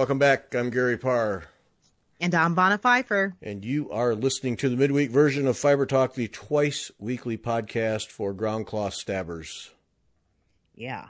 Welcome back. I'm Gary Parr. And I'm Vanna Pfeiffer. And you are listening to the midweek version of Fiber Talk, the twice-weekly podcast for ground cloth stabbers. Yeah.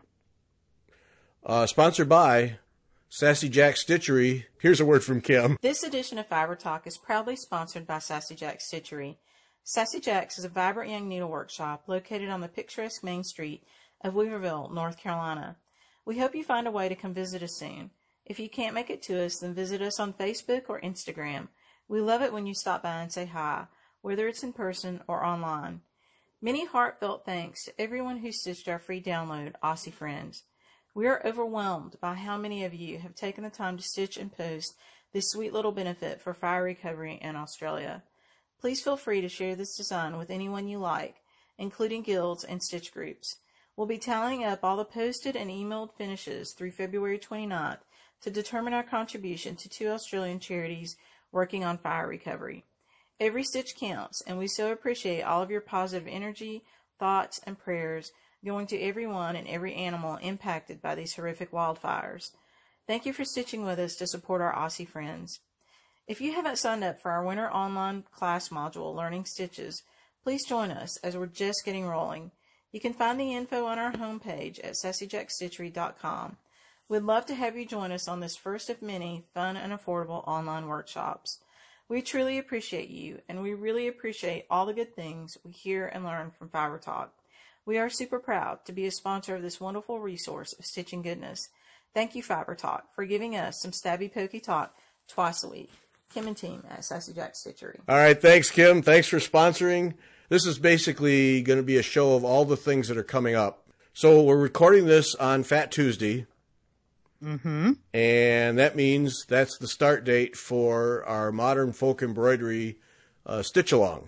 Sponsored by Sassy Jack Stitchery. Here's a word from Kim. This edition of Fiber Talk is proudly sponsored by Sassy Jack Stitchery. Sassy Jack's is a vibrant young needle workshop located on the picturesque Main Street of Weaverville, North Carolina. We hope you find a way to come visit us soon. If you can't make it to us, then visit us on Facebook or Instagram. We love it when you stop by and say hi, whether it's in person or online. Many heartfelt thanks to everyone who stitched our free download, Aussie Friends. We are overwhelmed by how many of you have taken the time to stitch and post this sweet little benefit for fire recovery in Australia. Please feel free to share this design with anyone you like, including guilds and stitch groups. We'll be tallying up all the posted and emailed finishes through February 29th to determine our contribution to 2 Australian charities working on fire recovery. Every stitch counts, and we so appreciate all of your positive energy, thoughts, and prayers going to everyone and every animal impacted by these horrific wildfires. Thank you for stitching with us to support our Aussie friends. If you haven't signed up for our winter online class module, Learning Stitches, please join us as we're just getting rolling. You can find the info on our homepage at sassyjackstitchery.com. We'd love to have you join us on this first of many fun and affordable online workshops. We truly appreciate you, and we really appreciate all the good things we hear and learn from Fiber Talk. We are super proud to be a sponsor of this wonderful resource of stitching goodness. Thank you, Fiber Talk, for giving us some stabby pokey talk twice a week. Kim and team at Sassy Jack Stitchery. All right, thanks, Kim. Thanks for sponsoring. This is basically going to be a show of all the things that are coming up. So we're recording this on Fat Tuesday. Mm-hmm. And that means that's the start date for our Modern Folk Embroidery Stitch-Along.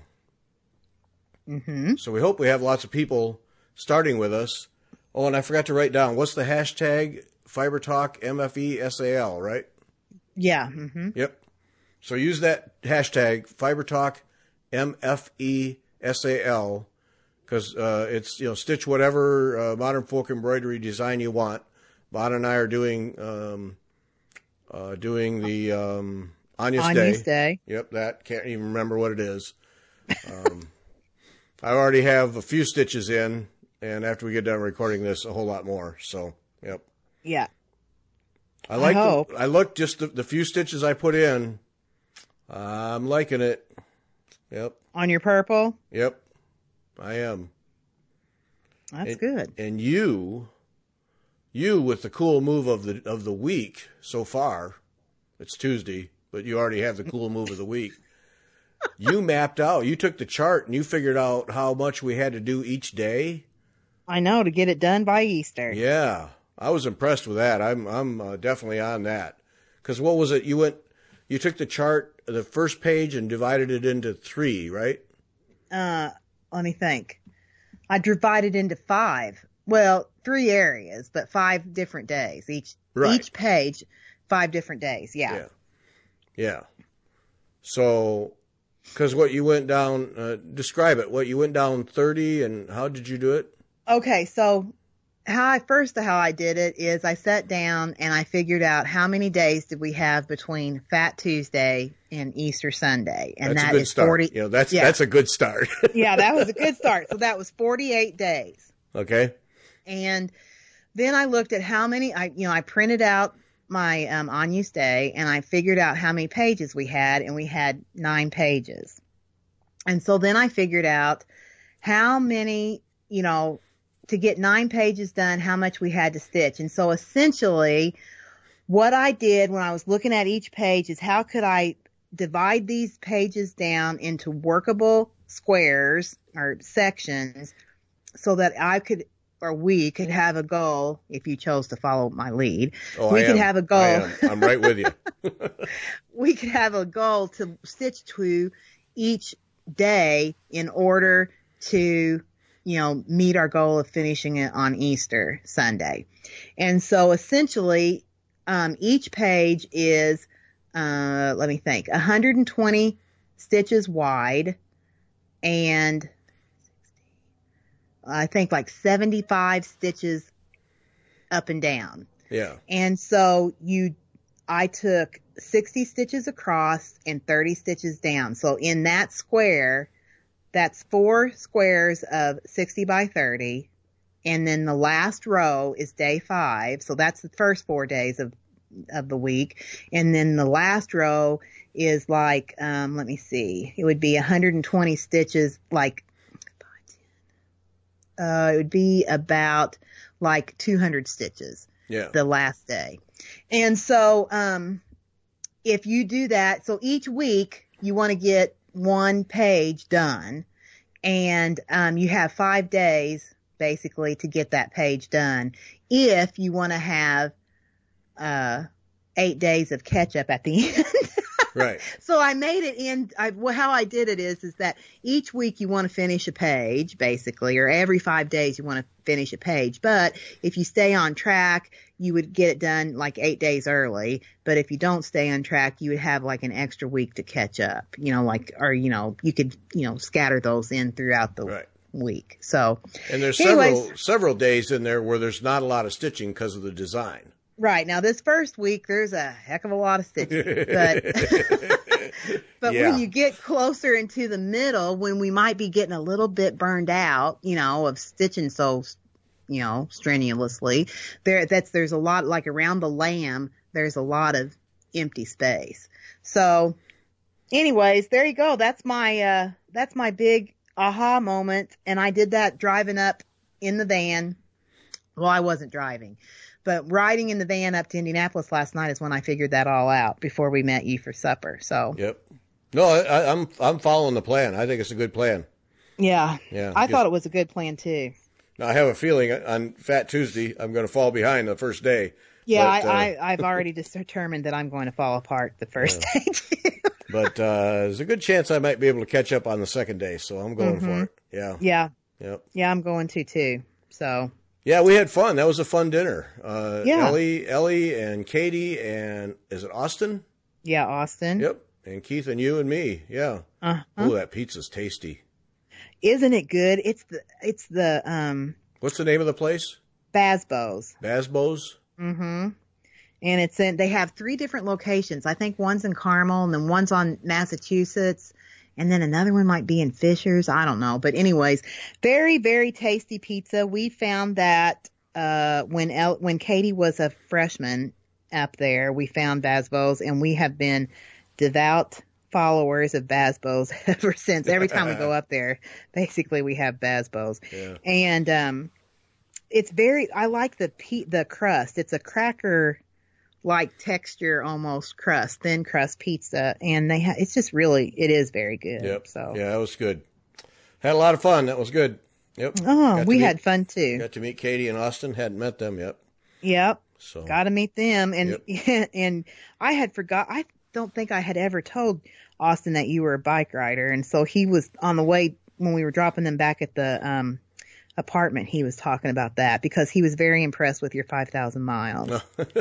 Mm-hmm. So we hope we have lots of people starting with us. Oh, and I forgot to write down, what's the hashtag? Fiber Talk MFESAL, right? Yeah. Mm-hmm. Yep. So use that hashtag, Fiber Talk MFESAL, because it's, stitch whatever modern folk embroidery design you want. Bon and I are doing the Anya's Day. Yep, that. Can't even remember what it is. I already have a few stitches in, and after we get done recording this, a whole lot more. So, yep. Yeah. I looked just the few stitches I put in. I'm liking it. Yep. On your purple? Yep. I am. That's good. And you with the cool move of the week so far, it's Tuesday, but you already have the cool move of the week. You mapped out. You took the chart and you figured out how much we had to do each day. I know, to get it done by Easter. Yeah, I was impressed with that. I'm definitely on that. Because what was it? You took the chart, the first page, and divided it into 3, right? Let me think. I divided into 5. Well, 3 areas, but 5 different days. Each page, 5 different days. Yeah. Yeah. So, because what you went down, describe it. What you went down 30, and how did you do it? Okay, so how I did it is I sat down and I figured out how many days did we have between Fat Tuesday and Easter Sunday, and that's a good start. 40. That's a good start. Yeah, that was a good start. So that was 48 days. Okay. And then I looked at how many, I printed out my Anya's Day, and I figured out how many pages we had, and we had 9 pages. And so then I figured out how many, to get 9 pages done, how much we had to stitch. And so essentially what I did when I was looking at each page is how could I divide these pages down into workable squares or sections so that we could have a goal if you chose to follow my lead. Oh, we could have a goal. I am. I'm right with you. We could have a goal to stitch to each day in order to, meet our goal of finishing it on Easter Sunday. And so essentially, each page is, 120 stitches wide, and I think like 75 stitches up and down. Yeah. And so you I took 60 stitches across and 30 stitches down. So in that square, that's 4 squares of 60 by 30. And then the last row is day 5. So that's the first 4 days of the week. And then the last row is like, let me see, it would be 120 stitches, like, it would be about like 200 stitches. Yeah. The last day. And so, if you do that, so each week you want to get 1 page done, and, you have 5 days basically to get that page done. If you want to have, 8 days of catch up at the end. Right. So I made it in, how I did it is that each week you want to finish a page, basically, or every 5 days you want to finish a page. But if you stay on track, you would get it done like 8 days early. But if you don't stay on track, you would have like an extra week to catch up, or, you could, scatter those in throughout the week. So. And there's several days in there where there's not a lot of stitching because of the design. Right. Now, this first week, there's a heck of a lot of stitching. But when you get closer into the middle, when we might be getting a little bit burned out, of stitching so, strenuously, there's a lot, like around the lamb, there's a lot of empty space. So anyways, there you go. That's my big aha moment. And I did that driving up in the van. Well, I wasn't driving. But riding in the van up to Indianapolis last night is when I figured that all out before we met you for supper. So. Yep. No, I'm following the plan. I think it's a good plan. Yeah. Yeah. I thought it was a good plan too. Now I have a feeling on Fat Tuesday I'm going to fall behind the first day. Yeah, I've already determined that I'm going to fall apart the first day too. But there's a good chance I might be able to catch up on the second day, so I'm going for it. Yeah. Yeah. Yep. Yeah, I'm going to too. So. Yeah, we had fun. That was a fun dinner. Ellie and Katie and is it Austin? Yeah, Austin. Yep. And Keith and you and me. Yeah. Oh, that pizza's tasty. Isn't it good? It's the What's the name of the place? Basbo's. Basbo's? Mm-hmm. And they have 3 different locations. I think one's in Carmel and then one's on Massachusetts. And then another one might be in Fishers. I don't know. But anyways, very, very tasty pizza. We found that, when Katie was a freshman up there, we found Basbo's, and we have been devout followers of Basbo's ever since. Every time we go up there, basically we have Basbo's. Yeah. And, I like the crust. It's a cracker like texture, almost crust, thin crust pizza. And it is very good. Yep. So. Yeah, that was good. Had a lot of fun. That was good. Yep. Oh, we had fun too. Got to meet Katie and Austin. Hadn't met them yet. Yep. So. Got to meet them. And, and I had forgot, I don't think I had ever told Austin that you were a bike rider. And so he was on the way when we were dropping them back at the, apartment. He was talking about that because he was very impressed with your 5,000 miles.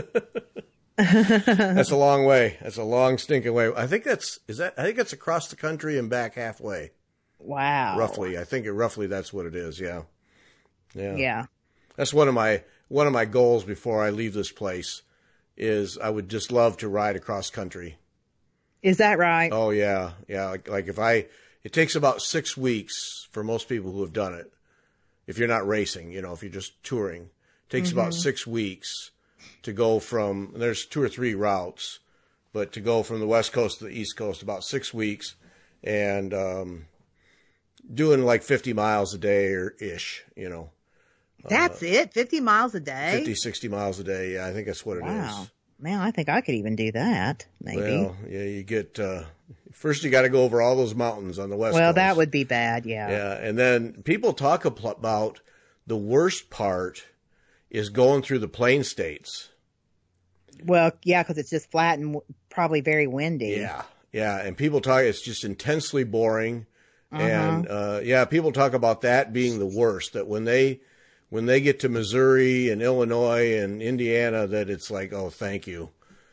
That's a long way. That's a long stinking way. I think that's across the country and back halfway. Wow. Roughly. I think roughly that's what it is. Yeah. Yeah. Yeah. That's one of my goals before I leave this place is I would just love to ride across country. Is that right? Oh yeah. Yeah. Like it takes about 6 weeks for most people who have done it. If you're not racing, if you're just touring, it takes about 6 weeks to go there's 2 or 3 routes, but to go from the West Coast to the East Coast, about 6 weeks, and doing like 50 miles a day or ish, That's it? 50 miles a day? 50, 60 miles a day. Yeah, I think that's what it is. Wow. Man, I think I could even do that, maybe. Well, yeah, you get, first you got to go over all those mountains on the West Coast. Well, that would be bad, yeah. Yeah, and then people talk about the worst part is going through the plain states. Well, yeah, because it's just flat and probably very windy. Yeah, and people talk, it's just intensely boring. And, people talk about that being the worst, that when they get to Missouri and Illinois and Indiana, that it's like, oh, thank you.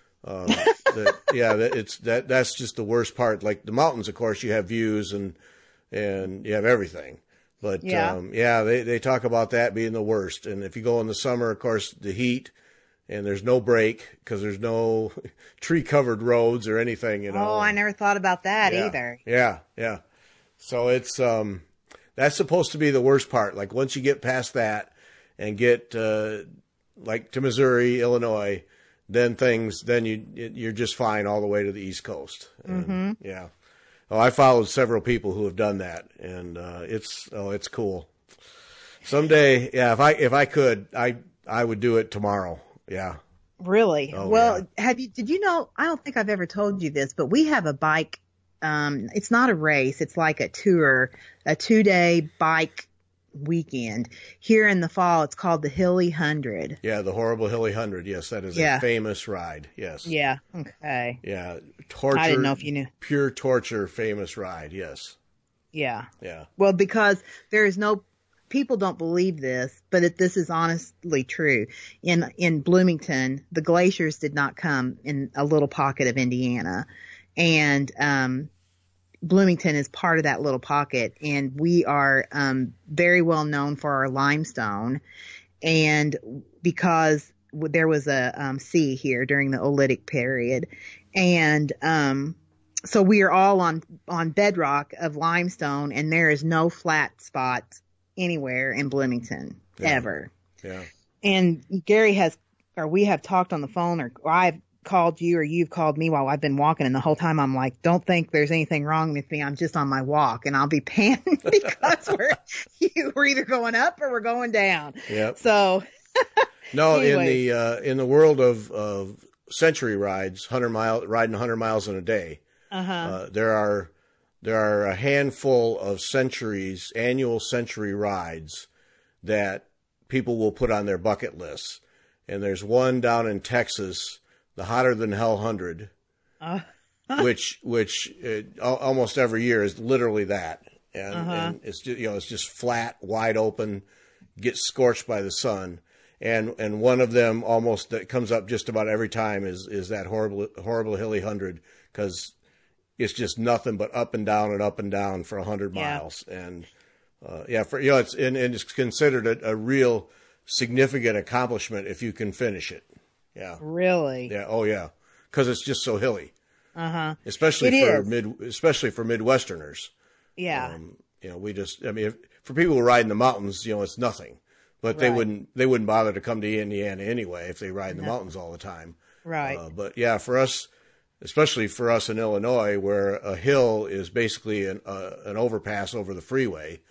That's just the worst part. Like the mountains, of course, you have views and you have everything. But, they talk about that being the worst. And if you go in the summer, of course, the heat and there's no break because there's no tree covered roads or anything, you know. Oh, I never thought about that either. Yeah. So it's, that's supposed to be the worst part. Like once you get past that and get, like to Missouri, Illinois, then you're just fine all the way to the East Coast. And, yeah. Oh, I followed several people who have done that, and it's cool. Someday, yeah, if I could, I would do it tomorrow. Yeah. Really? Oh, well, did you know, I don't think I've ever told you this, but we have a bike. It's not a race. It's like a tour, a 2-day bike weekend here in the fall. It's called the Hilly 100. Yeah. The horrible Hilly 100. Yes. That is a famous ride. Yes. Yeah. Okay. Yeah. Torture. I didn't know if you knew. Pure torture. Famous ride. Yes. Yeah. Yeah. Well, because there is no, people don't believe this, but this is honestly true. In Bloomington, the glaciers did not come in a little pocket of Indiana, and Bloomington is part of that little pocket, and we are very well known for our limestone, and because there was a sea here during the Oolitic period, and so we are all on bedrock of limestone, and there is no flat spots anywhere in Bloomington ever. Yeah. And we have talked on the phone, or I've called you or you've called me while I've been walking, and the whole time I'm like, don't think there's anything wrong with me. I'm just on my walk, and I'll be panting because we're either going up or we're going down. Yep. So no, anyways. in the world of century rides, riding 100 miles in a day, there are a handful of annual century rides that people will put on their bucket lists. And there's one down in Texas, the Hotter Than Hell 100, which almost every year is literally that. And it's just, it's just flat, wide open, gets scorched by the sun. And one of them almost that comes up just about every time is that horrible Hilly 100, because it's just nothing but up and down for 100 miles. And, it's considered a real significant accomplishment if you can finish it. Yeah. Really? Yeah. Oh yeah. Cause it's just so hilly. Especially for Midwesterners. Yeah. For people who ride in the mountains, it's nothing, but they wouldn't bother to come to Indiana anyway if they ride in the mountains all the time. Right. But yeah, for us, especially for us in Illinois, where a hill is basically an overpass over the freeway.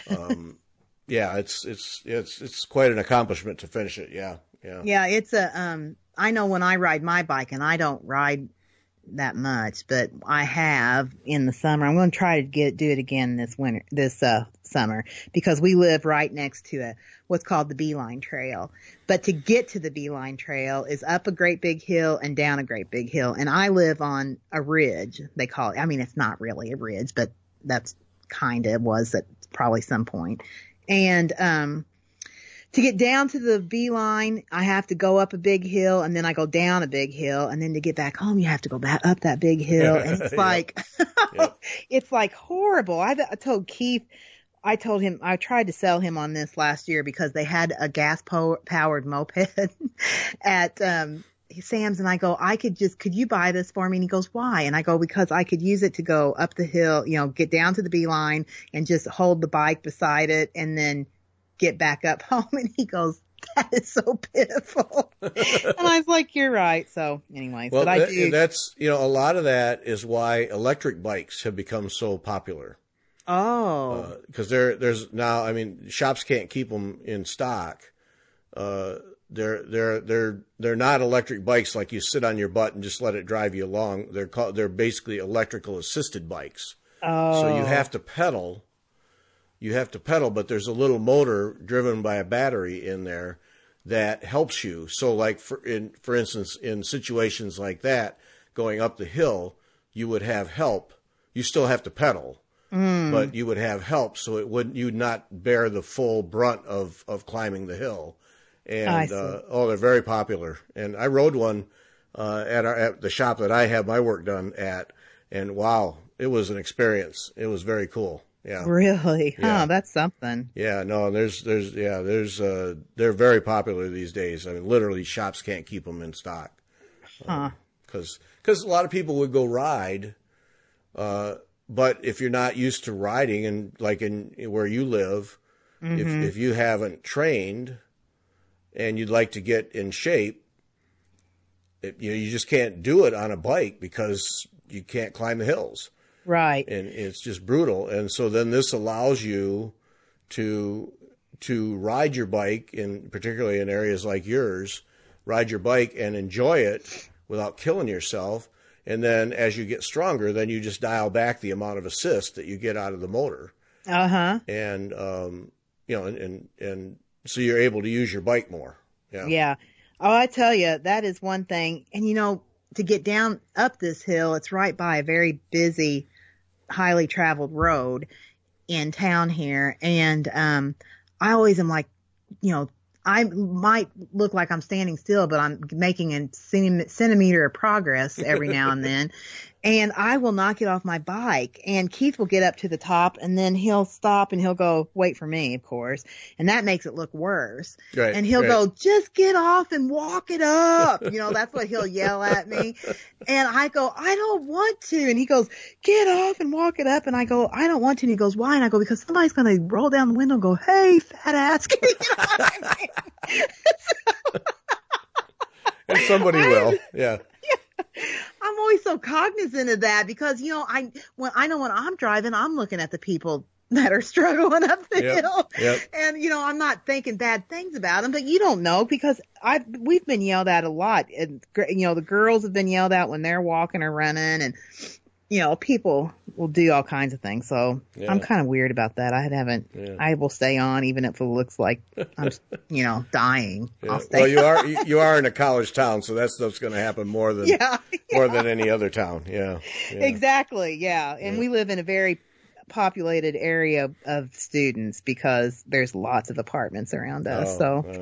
It's quite an accomplishment to finish it. Yeah. Yeah. Yeah. It's I know when I ride my bike, and I don't ride that much, but I have in the summer. I'm going to try to do it again this summer, because we live right next to what's called the Beeline Trail. But to get to the Beeline Trail is up a great big hill and down a great big hill. And I live on a ridge, they call it. I mean, it's not really a ridge, but that's was at probably some point. And, to get down to the Beeline, I have to go up a big hill, and then I go down a big hill, and then to get back home, you have to go back up that big hill. And it's like, it's like horrible. I told Keith, I tried to sell him on this last year because they had a gas powered moped at, Sam's, and I go, could you buy this for me? And he goes, why? And I go, because I could use it to go up the hill, get down to the Beeline and just hold the bike beside it and then get back up home. And he goes, that is so pitiful. And I was like, you're right. So anyways, well, but I do. That's, a lot of that is why electric bikes have become so popular. Oh, because there's now, shops can't keep them in stock. They're not electric bikes like you sit on your butt and just let it drive you along. They're basically electrical assisted bikes. Oh. So you have to pedal, but there's a little motor driven by a battery in there that helps you. So like for instance, in situations like that, going up the hill, you would have help. You still have to pedal, but you would have help. So you'd not bear the full brunt of climbing the hill. And, they're very popular. And I rode one, at the shop that I have my work done at, and wow, it was an experience. It was very cool. Yeah. Really? Yeah. Huh, that's something. Yeah, no, they're very popular these days. I mean, literally shops can't keep them in stock. Huh. Because a lot of people would go ride, but if you're not used to riding, and like in where you live, if you haven't trained and you'd like to get in shape, you just can't do it on a bike because you can't climb the hills. Right. And it's just brutal. And so then this allows you to ride your bike, particularly in areas like yours, ride your bike and enjoy it without killing yourself. And then as you get stronger, then you just dial back the amount of assist that you get out of the motor. Uh-huh. And, and so you're able to use your bike more. Yeah. Yeah. Oh, I tell you, that is one thing. And to get down up this hill, it's right by a very busy, highly traveled road in town here. And, I always am like, I might look like I'm standing still, but I'm making a centimeter of progress every now and then. And I will not get off my bike. And Keith will get up to the top and then he'll stop and he'll go, wait for me, of course. And that makes it look worse. Right, and he'll right. go, just get off and walk it up. That's what he'll yell at me. And I go, I don't want to. And he goes, get off and walk it up. And I go, I don't want to. And he goes, why? And I go, because somebody's going to roll down the window and go, hey, fat ass. You know what I mean? And somebody will. Yeah. I'm always so cognizant of that because, when I'm driving, I'm looking at the people that are struggling up the hill. Yep. And, I'm not thinking bad things about them, but you don't know because we've been yelled at a lot. And, the girls have been yelled at when they're walking or running and, people will do all kinds of things. So I'm kind of weird about that. I will stay on even if it looks like I'm, dying. Yeah. I'll stay Well, you are in a college town, so that stuff's going to happen more than any other town. Yeah. Exactly. Yeah. And we live in a very populated area of students because there's lots of apartments around us.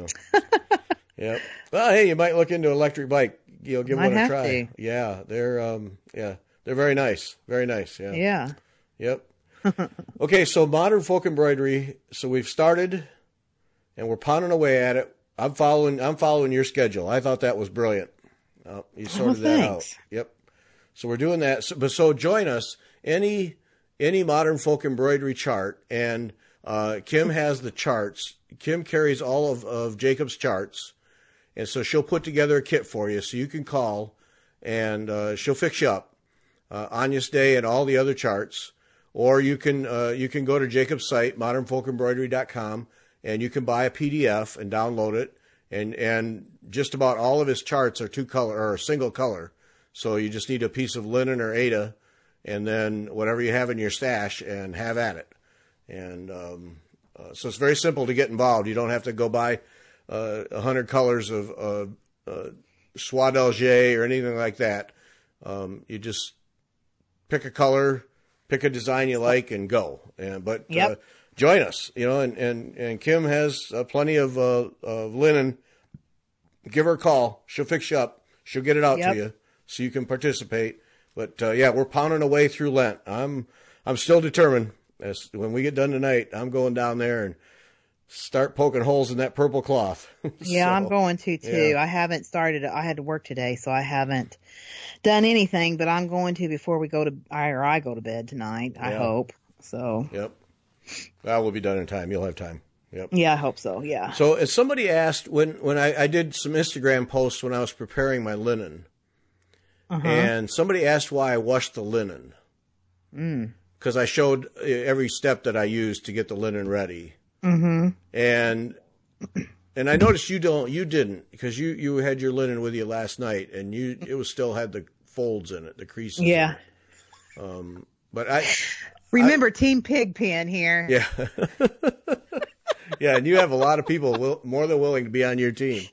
Yep. Well, hey, you might look into electric bike. Give one a try. To. Yeah. They're very nice. Very nice. Yeah. Yeah. Yep. Okay. So modern folk embroidery. So we've started and we're pounding away at it. I'm following your schedule. I thought that was brilliant. You sorted that out. Yep. So we're doing that. So join us. Any modern folk embroidery chart, and Kim has the charts. Kim carries all of Jacob's charts, and so she'll put together a kit for you, so you can call, and she'll fix you up. Anya's Day and all the other charts, or you can go to Jacob's site, modernfolkembroidery.com, and you can buy a PDF and download it, and just about all of his charts are single color, so you just need a piece of linen or Aida, and then whatever you have in your stash, and have at it. And so it's very simple to get involved. You don't have to go buy 100 colors of soie d'Alger or anything like that. You just pick a color, pick a design you like, and go. But join us, and Kim has plenty of linen. Give her a call. She'll fix you up. She'll get it out to you so you can participate. But we're pounding away through Lent. I'm still determined. When we get done tonight, I'm going down there and start poking holes in that purple cloth. Yeah, I'm going to too. Yeah. I haven't started. I had to work today, so I haven't done anything. But I'm going to before I go to bed tonight. I hope so. Yep. Well, we'll be done in time. You'll have time. Yep. Yeah, I hope so. Yeah. So, as somebody asked when I did some Instagram posts when I was preparing my linen. And somebody asked why I washed the linen. Because I showed every step that I used to get the linen ready. Mm-hmm. And I noticed you didn't, because you had your linen with you last night, and it still had the folds in it, the creases. Yeah. But I remember Team Pigpen here. Yeah. Yeah, and you have a lot of people more than willing to be on your team.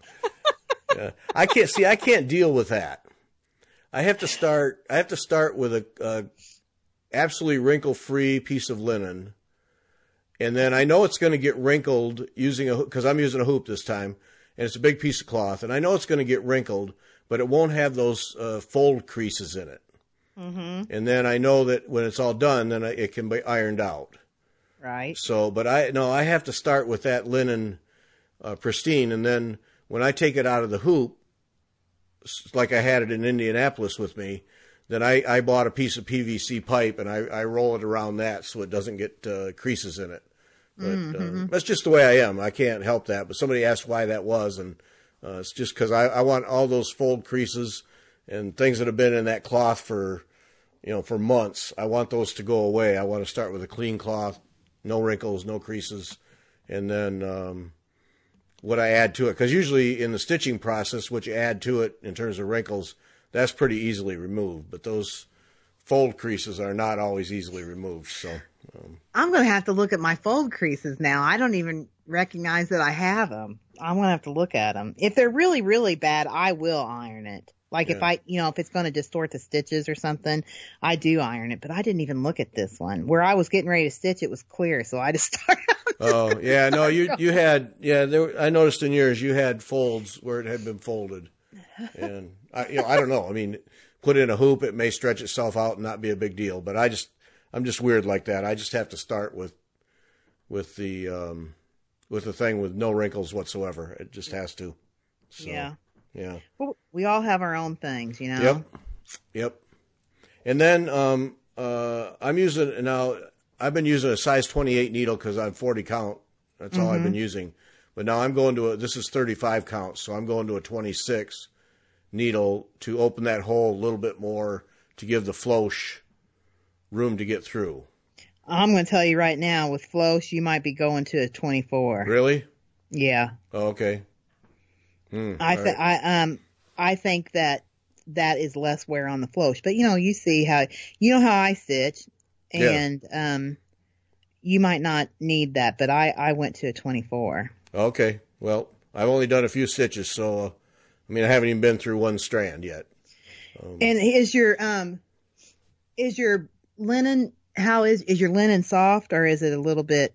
I can't deal with that. I have to start with a absolutely wrinkle-free piece of linen, and then I know it's going to get wrinkled because I'm using a hoop this time, and it's a big piece of cloth, and I know it's going to get wrinkled, but it won't have those fold creases in it. Mm-hmm. And then I know that when it's all done, then it can be ironed out. Right. So, but I have to start with that linen pristine, and then when I take it out of the hoop, like I had it in Indianapolis with me, then I bought a piece of PVC pipe and I roll it around that so it doesn't get creases in it. But that's just the way I am. I can't help that. But somebody asked why that was, and it's just because I want all those fold creases and things that have been in that cloth for months. I want those to go away. I want to start with a clean cloth, no wrinkles, no creases, and then what I add to it. Because usually in the stitching process, what you add to it in terms of wrinkles, that's pretty easily removed. But those fold creases are not always easily removed. So I'm going to have to look at my fold creases now. I don't even recognize that I have them. I'm going to have to look at them. If they're really, really bad, I will iron it. Like if if it's going to distort the stitches or something, I do iron it. But I didn't even look at this one. Where I was getting ready to stitch, it was clear, so I just started. Oh yeah, no, you had I noticed in yours you had folds where it had been folded, and I don't know. I mean, put in a hoop, it may stretch itself out and not be a big deal. But I'm just weird like that. I just have to start with the thing with no wrinkles whatsoever. It just has to. So, yeah. Yeah. Well, we all have our own things, you know. Yep. And then I'm using now. I've been using a size 28 needle because I'm 40 count. That's all I've been using. But now I'm going to this is 35 count, so I'm going to a 26 needle to open that hole a little bit more to give the floche room to get through. I'm going to tell you right now, with floche, you might be going to a 24. Really? Yeah. Oh, okay. I think that is less wear on the floche. But you see how I stitch, and you might not need that. But I went to a 24. Okay. Well, I've only done a few stitches, so I haven't even been through one strand yet. And is your linen is your linen soft, or is it a little bit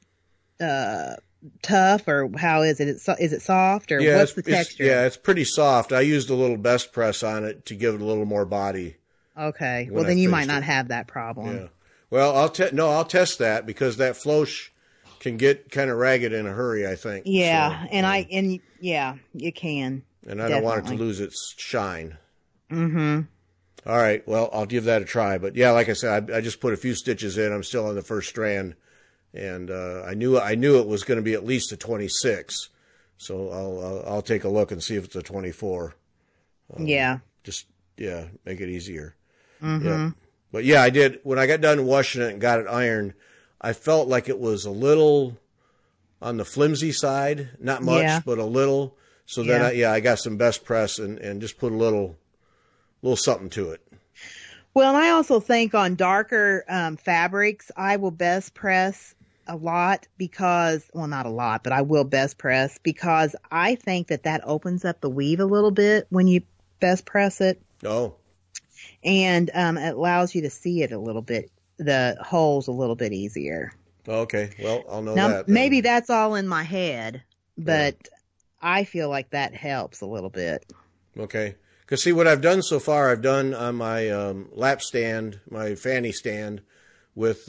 tough, or how is it? Is it soft, or what's the texture? It's pretty soft. I used a little best press on it to give it a little more body. Okay. Well, then you might not have that problem. Yeah. Well, I'll test that because that floche can get kind of ragged in a hurry, I think. Yeah, so, and it can. And I don't want it to lose its shine. Mm-hmm. All right. Well, I'll give that a try. But yeah, like I said, I just put a few stitches in. I'm still on the first strand. And I knew it was going to be at least a 26, so I'll take a look and see if it's a 24. Just make it easier. Mm-hmm. Yeah. But yeah, I did when I got done washing it and got it ironed. I felt like it was a little on the flimsy side, not much, but a little. So then I got some best press and just put a little something to it. Well, and I also think on darker fabrics, I will best press a lot because, well, not a lot, but I will best press because I think that opens up the weave a little bit when you best press it. Oh. And it allows you to see it a little bit, the holes a little bit easier. Okay. Well, I'll know now, that. Maybe that's all in my head, but I feel like that helps a little bit. Okay. Because see, what I've done so far, I've done on my lap stand, my fanny stand, with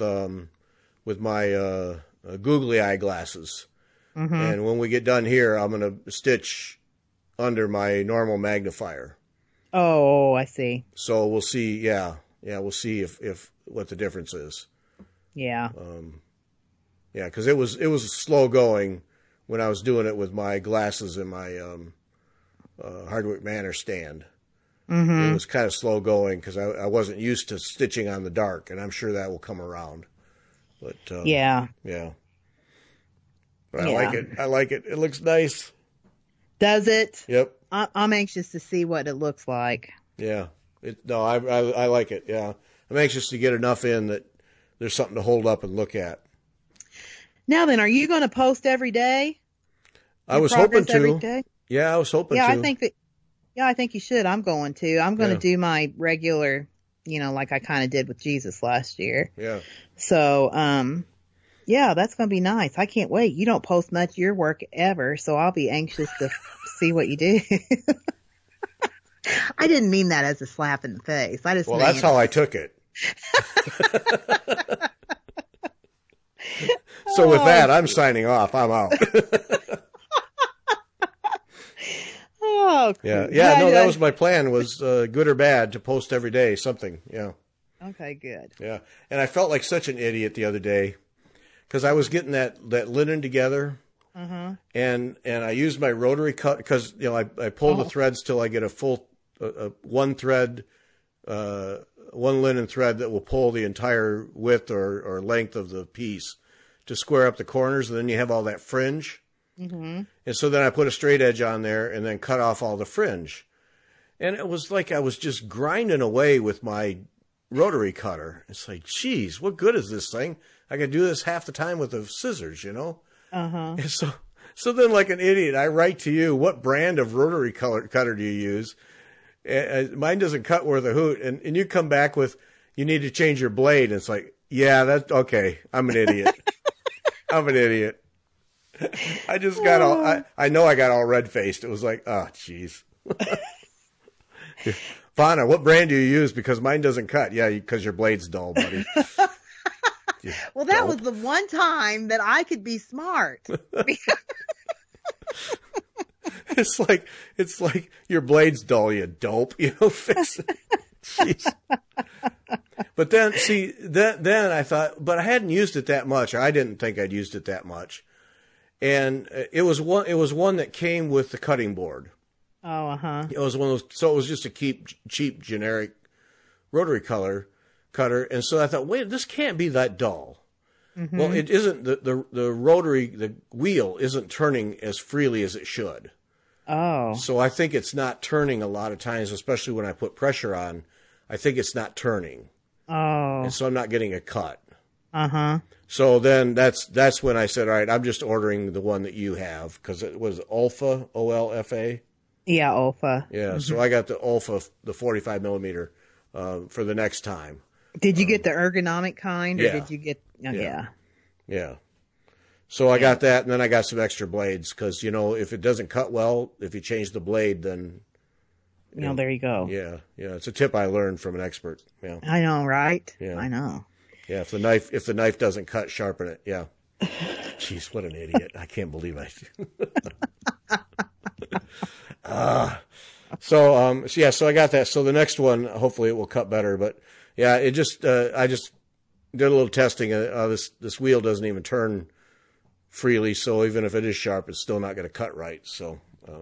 my googly eye glasses. Mm-hmm. And when we get done here, I'm going to stitch under my normal magnifier. Oh, I see. So we'll see. Yeah, we'll see if what the difference is. Yeah. Because it was slow going when I was doing it with my glasses and my Hardwick Manor stand. Mm-hmm. It was kind of slow going because I wasn't used to stitching on the dark, and I'm sure that will come around. But yeah. But I like it. I like it. It looks nice. Does it? Yep. I'm anxious to see what it looks like. Yeah. I like it. Yeah. I'm anxious to get enough in that there's something to hold up and look at. Now then, are you going to post every day? I was hoping to. Every day? Yeah, I was hoping to. I think you should. I'm going to. I'm going to do my regular, like I kind of did with Jesus last year. Yeah. So, that's going to be nice. I can't wait. You don't post much of your work ever, so I'll be anxious to see what you do. I didn't mean that as a slap in the face. That's how I took it. So with that, I'm signing off. I'm out. Oh, Yeah. No, that was my plan. Was good or bad to post every day something. Yeah. Okay, good. Yeah. And I felt like such an idiot the other day because I was getting that linen together. And I used my rotary cut because I pull the threads till I get a full one thread, one linen thread that will pull the entire width or length of the piece to square up the corners, and then you have all that fringe. And so then I put a straight edge on there and then cut off all the fringe, and it was like I was just grinding away with my rotary cutter. It's like, geez, what good is this thing? I could do this half the time with the scissors, And so then, like an idiot, I write to you, what brand of rotary cutter do you use? Mine doesn't cut worth a hoot. And you come back with, you need to change your blade. And it's like, yeah, that's okay. I'm an idiot. I'm an idiot. I just got I know I got all red-faced. It was like, oh, jeez. Fauna, what brand do you use? Because mine doesn't cut. Yeah, because your blade's dull, buddy. Well, that was the one time that I could be smart. It's like your blade's dull, you dope. Fix it. Jeez. But then, then I thought, but I hadn't used it that much. Or I didn't think I'd used it that much. And it was one that came with the cutting board. Oh, It was one of those. So it was just a cheap generic rotary cutter. And so I thought, wait, this can't be that dull. Well, it isn't. The rotary, the wheel isn't turning as freely as it should. Oh. So I think it's not turning a lot of times, especially when I put pressure on. I think it's not turning. Oh. And so I'm not getting a cut. Uh-huh. So then that's when I said, all right, I'm just ordering the one that you have, because it was Olfa, O-L-F-A. Yeah, Olfa. Yeah, so I got the Olfa, the 45 millimeter, for the next time. Did you get the ergonomic kind, or yeah. did you get? Oh, yeah. Yeah. So I got that, and then I got some extra blades because if it doesn't cut well, if you change the blade, then. There you go. Yeah, it's a tip I learned from an expert. Yeah. I know, right? Yeah. I know. Yeah, if the knife doesn't cut, sharpen it. Yeah. Jeez, what an idiot! I can't believe So I got that. So the next one, hopefully, it will cut better. But yeah, I just did a little testing. This wheel doesn't even turn freely, so even if it is sharp, it's still not going to cut right. So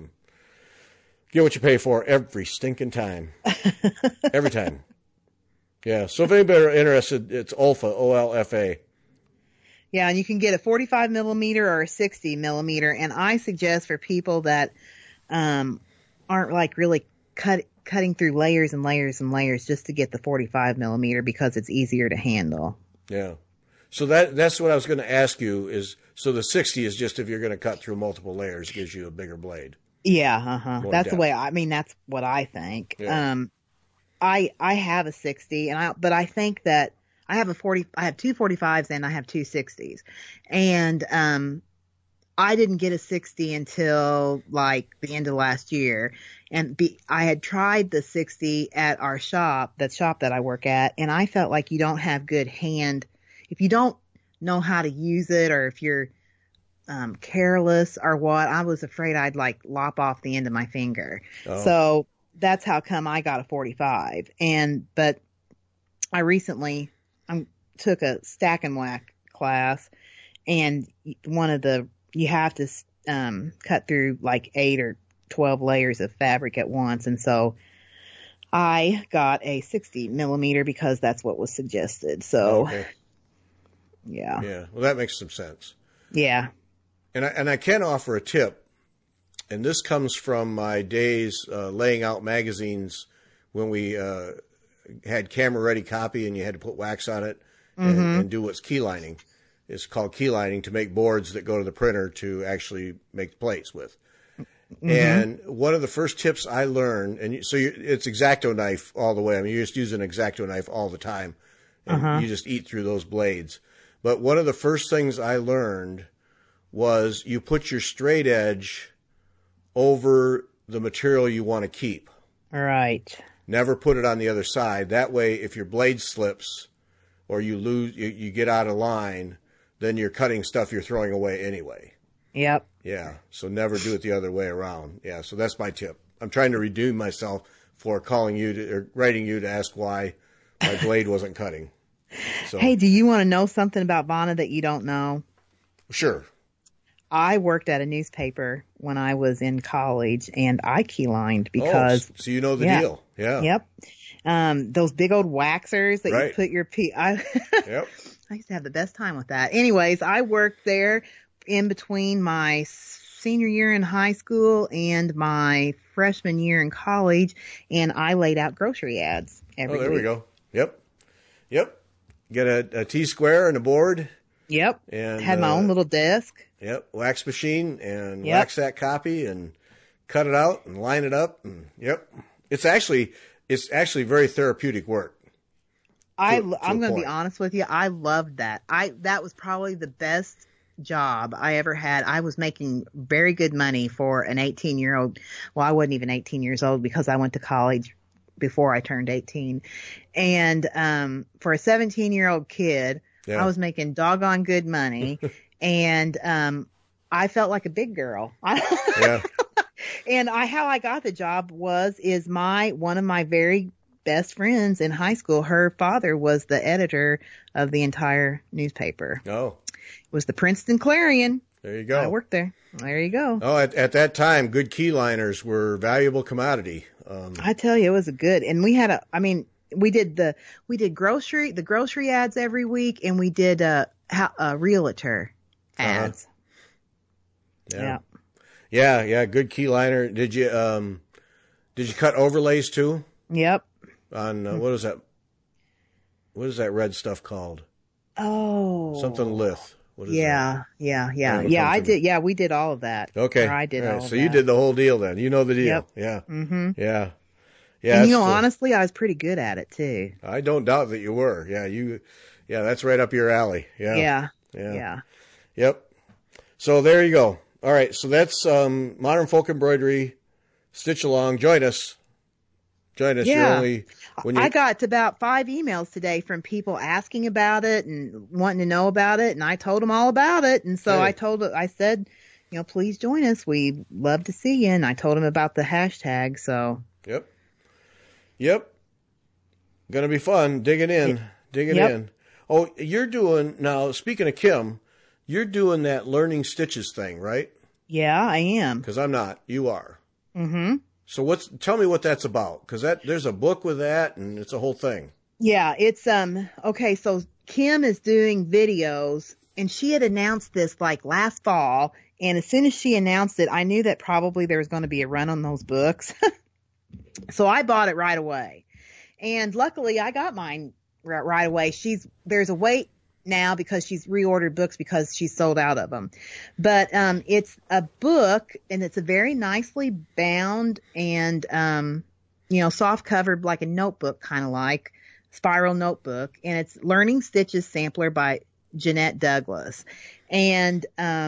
get what you pay for every stinking time. Every time. Yeah. So if anybody are interested, it's Olfa, O-L-F-A. Yeah, and you can get a 45 millimeter or a 60 millimeter. And I suggest for people that aren't like really cutting through layers and layers and layers, just to get the 45 millimeter because it's easier to handle. Yeah. So that's what I was going to ask you is, so the 60 is just if you're going to cut through multiple layers, gives you a bigger blade. Yeah. That's depth. the way, that's what I think. Yeah. I have a 60 but I think that I have two 45s and I have two 60s. And, I didn't get a 60 until like the end of last year. And I had tried the 60 at our shop, that I work at. And I felt like you don't have good hand. If you don't know how to use it, or if you're, careless or what, I was afraid I'd like lop off the end of my finger. Oh. So that's how come I got a 45. But I recently took a stack and whack class, and you have to cut through like 8 or 12 layers of fabric at once. And so I got a 60 millimeter because that's what was suggested. So, okay. Yeah. Yeah. Well, that makes some sense. Yeah. And I can offer a tip, and this comes from my days laying out magazines when we had camera-ready copy and you had to put wax on it and do what's key lining. It's called key lining, to make boards that go to the printer to actually make plates with. And one of the first tips I learned, it's X-Acto knife all the way. I mean, you just use an X-Acto knife all the time, and you just eat through those blades. But one of the first things I learned was you put your straight edge over the material you want to keep. All right. Never put it on the other side. That way, if your blade slips or you get out of line, then you're cutting stuff you're throwing away anyway. Yep. Yeah. So never do it the other way around. Yeah. So that's my tip. I'm trying to redeem myself for calling you or writing you to ask why my blade wasn't cutting. So, Hey, do you want to know something about Vonna that you don't know? sure. I worked at a newspaper when I was in college, and I keylined because. Oh, so you know the Yeah. deal. Yeah. Yep. Those big old waxers that Right. you put your Yep. I used to have the best time with that. Anyways, I worked there in between my senior year in high school and my freshman year in college, and I laid out grocery ads every Oh, there we week. go. Yep. Get a T-square and a board. Yep. And Had my own little desk. Yep, wax machine and Yep. wax that copy and cut it out and line it up. And yep, it's actually very therapeutic work. I'm a going to be point. honest with you. I loved that. That was probably the best job I ever had. I was making very good money for an 18-year-old. Well, I wasn't even 18 years old because I went to college before I turned 18. And for a 17-year-old kid, Yeah. I was making doggone good money. And I felt like a big girl. Yeah, And how I got the job is one of my very best friends in high school. Her father was the editor of the entire newspaper. oh, It was the Princeton Clarion. there you go. I worked there. There you go. Oh, at that time, good key liners were valuable commodity. I tell you, it was and we had we did grocery ads every week, and we did realtor ads. Yeah, good key liner. Did you cut overlays too? Yep. On what is that? What is that red stuff called? Oh. Something lith. What is Yeah. Never I comes to me. did. Yeah, we did all of that. that? Okay. Or I did All right, all of so that. you did the whole deal then. You know the deal. Yep. Yeah. Mm-hmm. Yeah. And it's, honestly, I was pretty good at it too. I don't doubt that you were. Yeah, that's right up your alley. Yeah. Yeah. Yep. So there you go. All right. So that's Modern Folk Embroidery. Stitch along. Join us. Yeah. You're only when you I got about 5 emails today from people asking about it and wanting to know about it, and I told them all about it. And so Hey. I said, please join us. We'd love to see you. And I told them about the hashtag. So Yep. Gonna be fun. Digging in. Yep. Oh, you're doing now. Speaking of Kim, you're doing that learning stitches thing, right? yeah, I am. Because I'm not. You are. Mm-hmm. So tell me what that's about. Because there's a book with that, and it's a whole thing. Yeah, it's okay, so Kim is doing videos, and she had announced this like last fall, and as soon as she announced it, I knew that probably there was going to be a run on those books. So I bought it right away. And luckily I got mine right away. There's a wait now because she's reordered books because she's sold out of them. But it's a book, and it's a very nicely bound and soft covered, like a notebook, kind of like spiral notebook, and it's Learning Stitches Sampler by Jeanette Douglas. And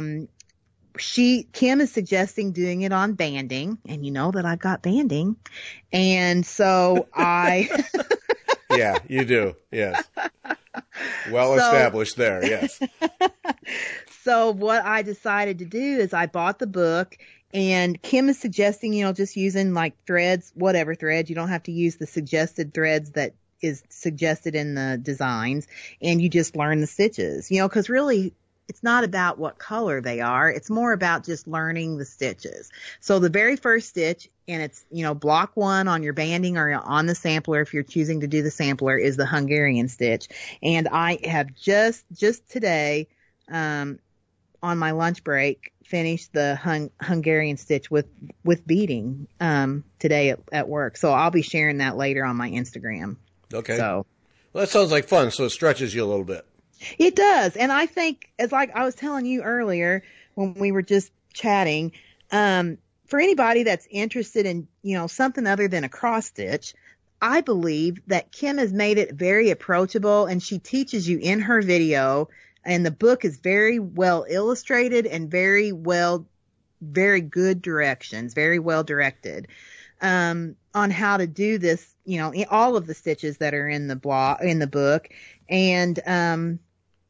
Kim is suggesting doing it on banding, and you know that I've got banding. And so Yeah, you do. Yes. Well established there. Yes. So what I decided to do is I bought the book, and Kim is suggesting, just using like threads, whatever threads. You don't have to use the suggested threads that is suggested in the designs, and you just learn the stitches, because really it's not about what color they are. It's more about just learning the stitches. So the very first stitch, and it's, block 1 on your banding or on the sampler, if you're choosing to do the sampler, is the Hungarian stitch. And I have just today, on my lunch break, finished the Hungarian stitch with beading, today at work. So I'll be sharing that later on my Instagram. Okay. So. Well, that sounds like fun. So it stretches you a little bit. It does. And I think, it's like I was telling you earlier when we were just chatting, for anybody that's interested in, something other than a cross stitch, I believe that Kim has made it very approachable, and she teaches you in her video, and the book is very well illustrated and very good directions, very well directed, on how to do this, all of the stitches that are in the book. And,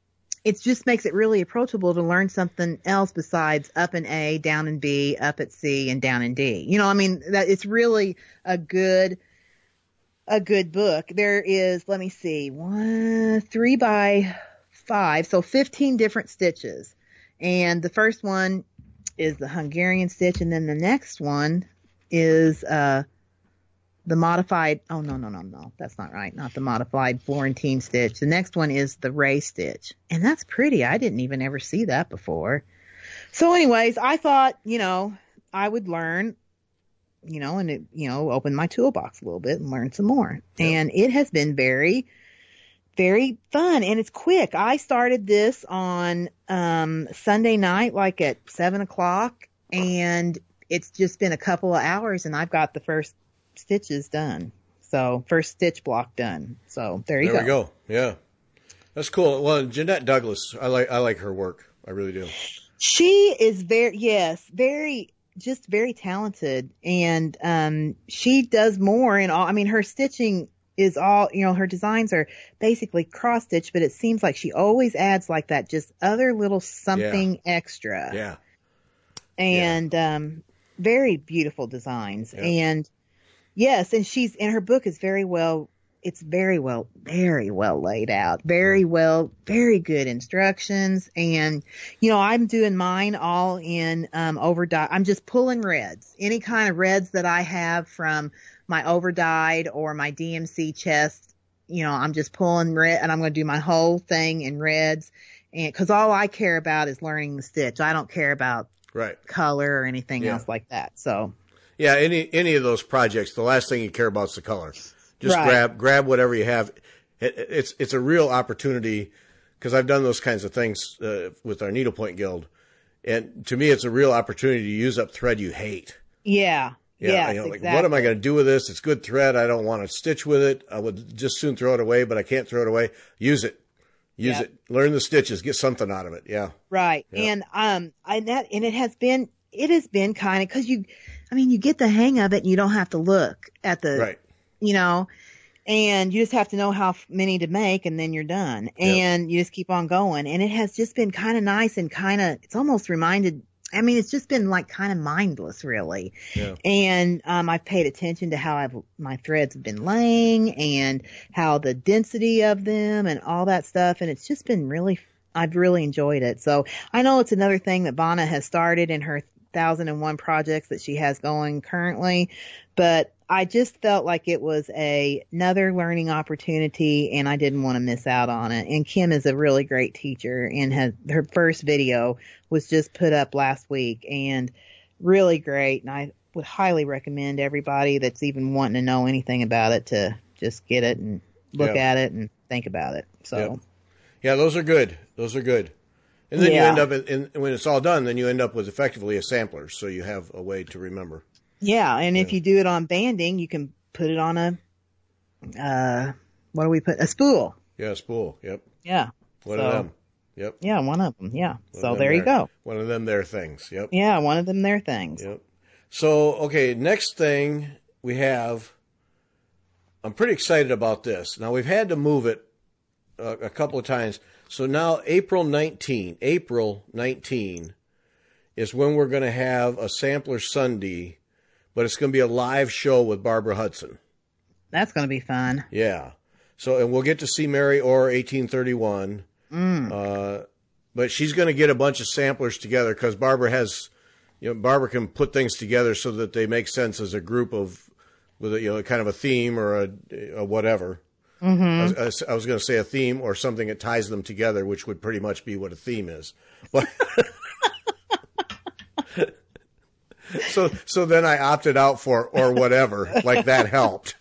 it just makes it really approachable to learn something else besides up in A, down in B, up at C, and down in D. You know, I mean, that it's really a good book. There is, let me see, 3 by 5, so 15 different stitches. And the first one is the Hungarian stitch, and then the next one is the modified, oh, no, that's not right. Not the modified Florentine stitch. The next one is the Ray stitch. And that's pretty. I didn't even ever see that before. So anyways, I thought, you know, I would learn, you know, and, it, you know, open my toolbox a little bit and learn some more. Yep. And it has been very, very fun, and it's quick. I started this on Sunday night, like at 7:00, and it's just been a couple of hours, and I've got the first stitches done. So first stitch block done. So there we go. Yeah, that's cool. Well, Jeanette Douglas, I like her work. I really do. She is very talented, and she does more in all. I mean, her stitching is all, you know, her designs are basically cross stitch, but it seems like she always adds like that just other little something extra. Yeah. And very beautiful designs. Yeah. And yes, and her book is very well laid out. Very good instructions. And, you know, I'm doing mine all in over dye. I'm just pulling reds. Any kind of reds that I have from my over dyed or my DMC chest, you know, I'm just pulling red, and I'm going to do my whole thing in reds. And cause all I care about is learning the stitch. I don't care about color or anything else like that. So yeah, any of those projects, the last thing you care about is the color. Just grab whatever you have. It's a real opportunity, because I've done those kinds of things with our Needlepoint Guild, and to me, it's a real opportunity to use up thread you hate. Yeah. Yeah, you know, like, exactly. What am I going to do with this? It's good thread. I don't want to stitch with it. I would just soon throw it away, but I can't throw it away. Use it. It. Learn the stitches. Get something out of it. Yeah. Right. Yeah. And it has been kind of, because you get the hang of it, and you don't have to look at the you know, and you just have to know how many to make, and then you're done. And you just keep on going. And it has just been kind of nice, and it's almost it's just been like kind of mindless, really. Yeah. And I've paid attention to how my threads have been laying, and how the density of them and all that stuff. And it's just been I've really enjoyed it. So I know it's another thing that Vanna has started in her 1001 projects that she has going currently, but I just felt like it was another learning opportunity, and I didn't want to miss out on it. And Kim is a really great teacher, and her first video was just put up last week, and really great. And I would highly recommend everybody that's even wanting to know anything about it to just get it and look at it and think about it. So, yeah, those are good. And then you end up when it's all done, then you end up with effectively a sampler, so you have a way to remember. Yeah, and if you do it on banding, you can put it on a spool. Yeah, a spool. Yep. Yeah. One of them. Yep. Yeah, one of them. Yeah. So there you go. One of them there things. Yep. Yeah, one of them there things. Yep. So, okay, next thing we have, I'm pretty excited about this. Now, we've had to move it a couple of times. So now April 19 is when we're going to have a Sampler Sunday, but it's going to be a live show with Barbara Hudson. That's going to be fun. Yeah. So, and we'll get to see Mary Orr 1831. But she's going to get a bunch of samplers together, because Barbara can put things together so that they make sense as a group with kind of a theme or a whatever. Mm-hmm. I was going to say a theme or something that ties them together, which would pretty much be what a theme is. But so then I opted out for or whatever, like that helped.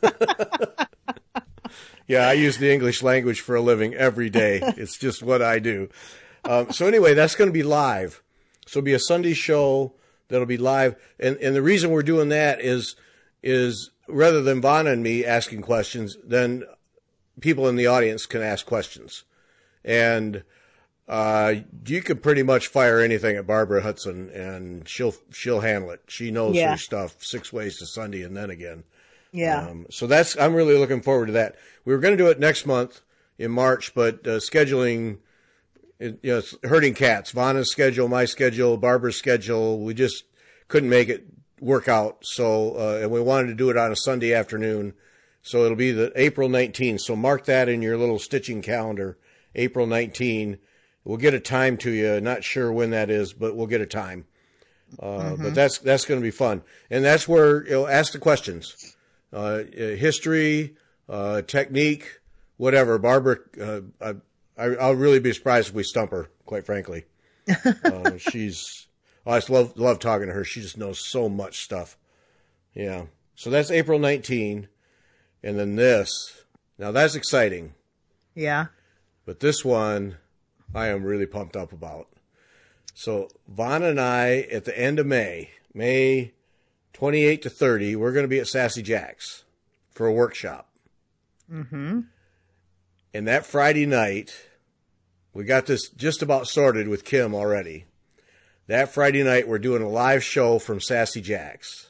Yeah, I use the English language for a living every day. It's just what I do. So anyway, that's going to be live. So it'll be a Sunday show that'll be live. And the reason we're doing that is rather than Vanna and me asking questions, then people in the audience can ask questions. And you could pretty much fire anything at Barbara Hudson, and she'll handle it. She knows her stuff 6 ways to Sunday and then again. Yeah. So I'm really looking forward to that. We were going to do it next month in March, but scheduling It's herding cats. Vanna's schedule, my schedule, Barbara's schedule. We just couldn't make it work out. So, and we wanted to do it on a Sunday afternoon. So it'll be the April 19th. So mark that in your little stitching calendar, April 19. We'll get a time to you. Not sure when that is, but we'll get a time. But that's going to be fun. And that's where, ask the questions. History, technique, whatever. Barbara, I'll really be surprised if we stump her, quite frankly. I just love talking to her. She just knows so much stuff. Yeah. So that's April 19. And then this. Now that's exciting. Yeah. But this one, I am really pumped up about. So Vanna and I, at the end of May 28 to 30, we're going to be at Sassy Jack's for a workshop. Mm-hmm. And that Friday night, we got this just about sorted with Kim already. That Friday night, we're doing a live show from Sassy Jack's.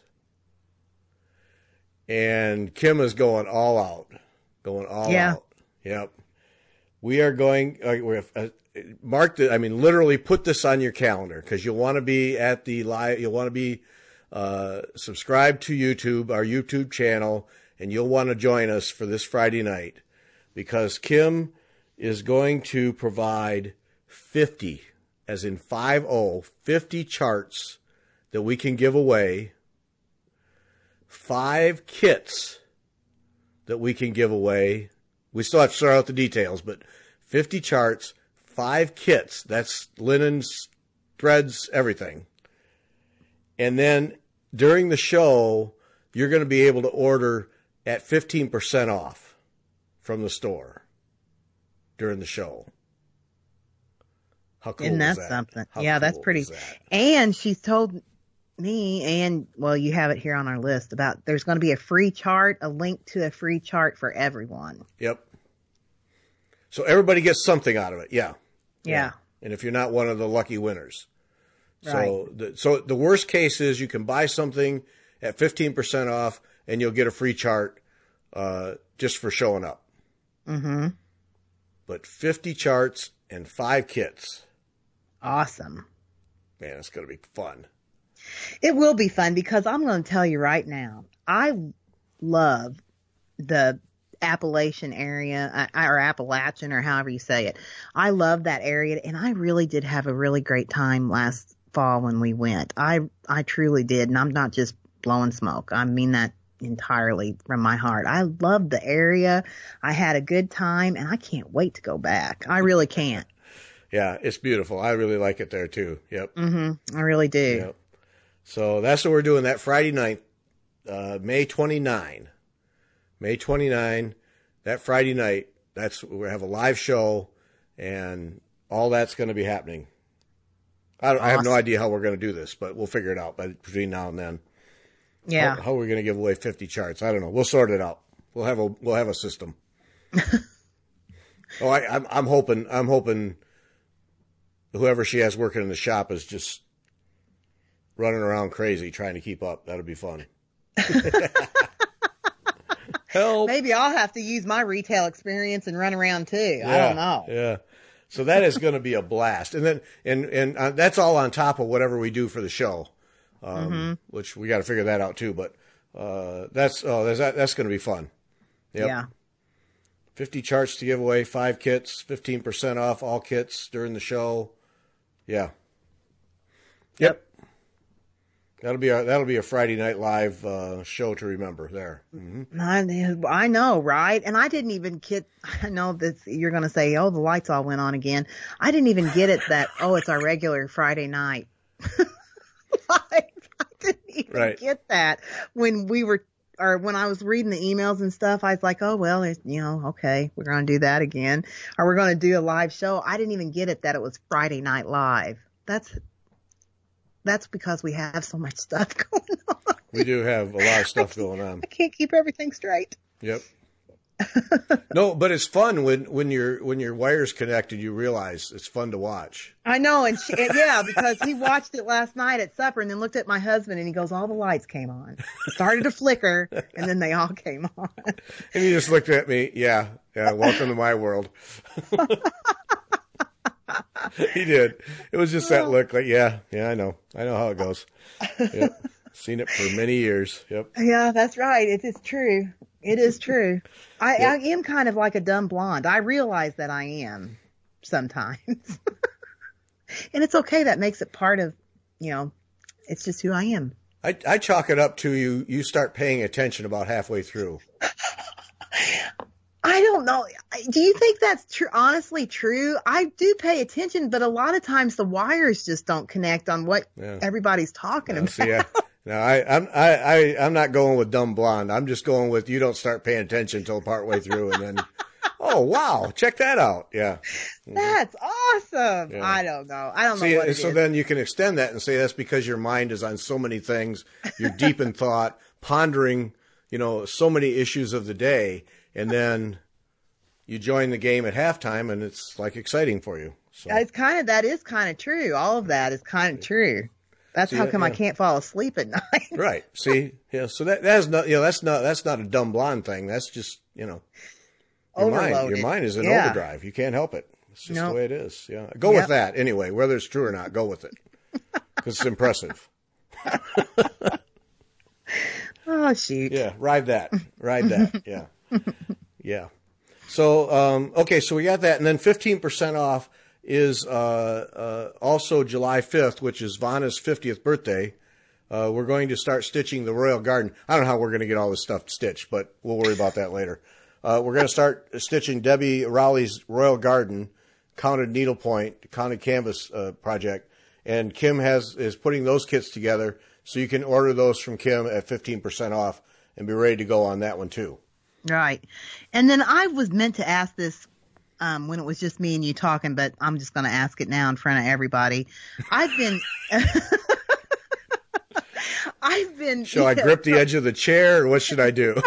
And Kim is going all out. Out. Yep. We are going, literally put this on your calendar because you'll want to be at the live, you'll want to be subscribed to YouTube, our YouTube channel, and you'll want to join us for this Friday night because Kim is going to provide 50, as in 50 charts that we can give away, 5 kits that we can give away. We still have to sort out the details, but 50 charts, 5 kits. That's linens, threads, everything. And then during the show, you're going to be able to order at 15% off from the store during the show. How cool is that? Isn't that something? Yeah, that's pretty. And she's told me, and well, you have it here on our list about there's going to be a free chart, a link to a free chart for everyone. Yep. So everybody gets something out of it. Yeah. Yeah. And if you're not one of the lucky winners. Right. So the worst case is you can buy something at 15% off and you'll get a free chart just for showing up. Mm-hmm. But 50 charts and 5 kits. Awesome. Man, it's going to be fun. It will be fun because I'm going to tell you right now, I love the Appalachian area or Appalachian or however you say it. I love that area, and I really did have a really great time last fall when we went. I truly did, and I'm not just blowing smoke. I mean that entirely from my heart. I loved the area. I had a good time, and I can't wait to go back. I really can't. Yeah, it's beautiful. I really like it there too. Yep. Mm-hmm. I really do. Yep. So that's what we're doing that Friday night, May 29. May 29, that Friday night, we have a live show, and all that's going to be happening. I have no idea how we're going to do this, but we'll figure it out between now and then. Yeah. How we're going to give away 50 charts, I don't know. We'll sort it out. We'll have a system. I'm hoping whoever she has working in the shop is just running around crazy trying to keep up. That'll be fun. Help. Maybe I'll have to use my retail experience and run around too. I don't know. Yeah. So that is going to be a blast. And then, and that's all on top of whatever we do for the show, which we got to figure that out too. But, that's going to be fun. Yep. Yeah. 50 charts to give away, 5 kits, 15% off all kits during the show. Yeah. Yep. That'll be a Friday Night Live show to remember there. Mm-hmm. I know, right? And I didn't even get. I know that you're going to say, "Oh, the lights all went on again." I didn't even get it that it's our regular Friday night live. I didn't even get that when when I was reading the emails and stuff. I was like, "Oh well, okay, we're going to do that again, or we're going to do a live show." I didn't even get it that it was Friday Night Live. That's because we have so much stuff going on. We do have a lot of stuff going on. I can't keep everything straight. Yep. No, but it's fun when your wire's connected. You realize it's fun to watch. I know, and because he watched it last night at supper, and then looked at my husband, and he goes, "All the lights came on, started to flicker, and then they all came on." And he just looked at me. Yeah. Welcome to my world. He did. It was just that look like, yeah, I know how it goes. Yep. Seen it for many years. Yep. Yeah, that's right. It is true. It is true. I am kind of like a dumb blonde. I realize that I am sometimes. And it's okay. That makes it part of, it's just who I am. I chalk it up to you start paying attention about halfway through. I don't know. Do you think that's true? Honestly true? I do pay attention, but a lot of times the wires just don't connect on what everybody's talking about. See, no, I'm not going with dumb blonde. I'm just going with you don't start paying attention until partway through, and then, oh wow, check that out. Yeah, that's awesome. Yeah. I don't know. I don't know what it so is. Then you can extend that and say that's because your mind is on so many things. You're deep in thought, pondering, so many issues of the day. And then you join the game at halftime, and it's like exciting for you. So that is kind of true. All of that is kind of true. That's how come I can't fall asleep at night. Right. See, so that's not a dumb blonde thing. That's just your mind is in overdrive. You can't help it. It's just the way it is. Yeah. Go with that anyway, whether it's true or not. Go with it because it's impressive. Oh shoot. Yeah. Ride that. Yeah. Yeah. So, okay, so we got that. And then 15% off is also July 5th, which is Vanna's 50th birthday. We're going to start stitching the Royal Garden. I don't know how we're going to get all this stuff stitched, but we'll worry about that later. We're going to start stitching Debbie Rowley's Royal Garden counted needlepoint, counted canvas project. And Kim is putting those kits together, so you can order those from Kim at 15% off and be ready to go on that one too. Right. And then I was meant to ask this when it was just me and you talking, but I'm just going to ask it now in front of everybody. I've been. Shall I grip the edge of the chair, or what should I do?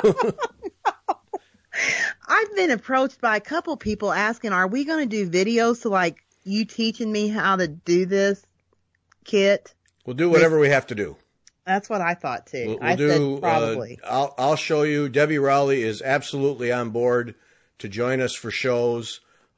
I've been approached by a couple people asking, are we going to do videos? So like you teaching me how to do this kit? We'll do whatever we have to do. That's what I thought too. I said probably. I'll show you. Debbie Rowley is absolutely on board to join us for shows.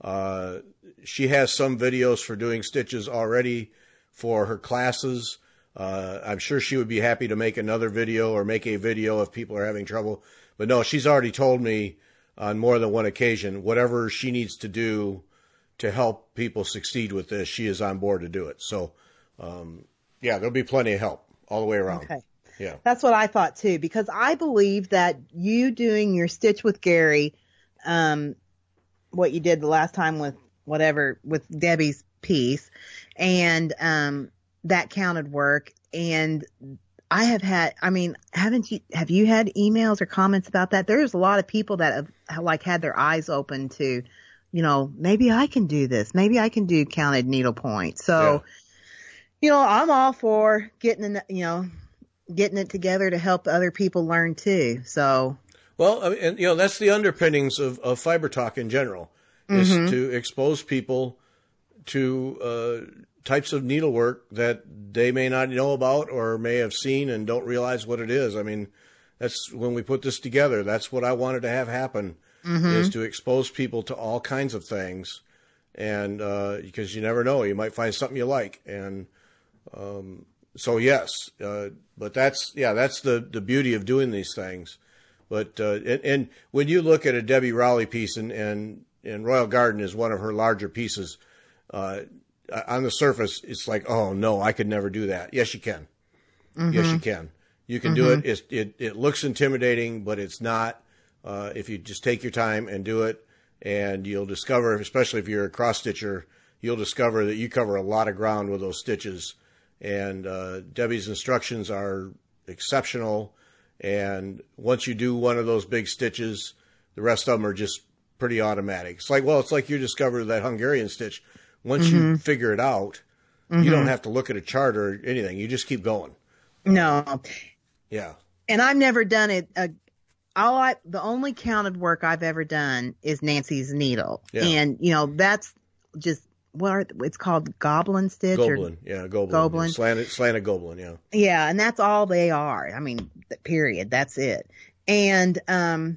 She has some videos for doing stitches already for her classes. I'm sure she would be happy to make another video or make a video if people are having trouble. But no, she's already told me on more than one occasion, whatever she needs to do to help people succeed with this, she is on board to do it. So, there'll be plenty of help all the way around. Okay. Yeah. That's what I thought too, because I believe that you doing your Stitch with Gary, what you did the last time with Debbie's piece, and that counted work. And have you had emails or comments about that? There's a lot of people that have had their eyes open to, maybe I can do this. Maybe I can do counted needlepoint. So, I'm all for getting it together to help other people learn too. So. Well, and that's the underpinnings of Fiber Talk in general, is to expose people to types of needlework that they may not know about or may have seen and don't realize what it is. I mean, that's when we put this together. That's what I wanted to have happen, is to expose people to all kinds of things, and because you never know, you might find something you like, and so yes, but that's the beauty of doing these things. But and when you look at a Debbie Rowley piece, and Royal Garden is one of her larger pieces, on the surface, it's like, oh no, I could never do that. Yes, you can. Yes, you can. You can do it. It looks intimidating, but it's not. If you just take your time and do it, and you'll discover, especially if you're a cross stitcher, you'll discover that you cover a lot of ground with those stitches. And Debbie's instructions are exceptional. And once you do one of those big stitches, the rest of them are just pretty automatic. It's like you discover that Hungarian stitch. Once you figure it out, you don't have to look at a chart or anything. You just keep going. No. Yeah. And I've never done it. The only counted work I've ever done is Nancy's needle. Yeah. And, that's just, it's called Goblin stitch? Goblin. Goblin. Slanted Goblin, yeah. Yeah, and that's all they are. I mean, period. That's it. And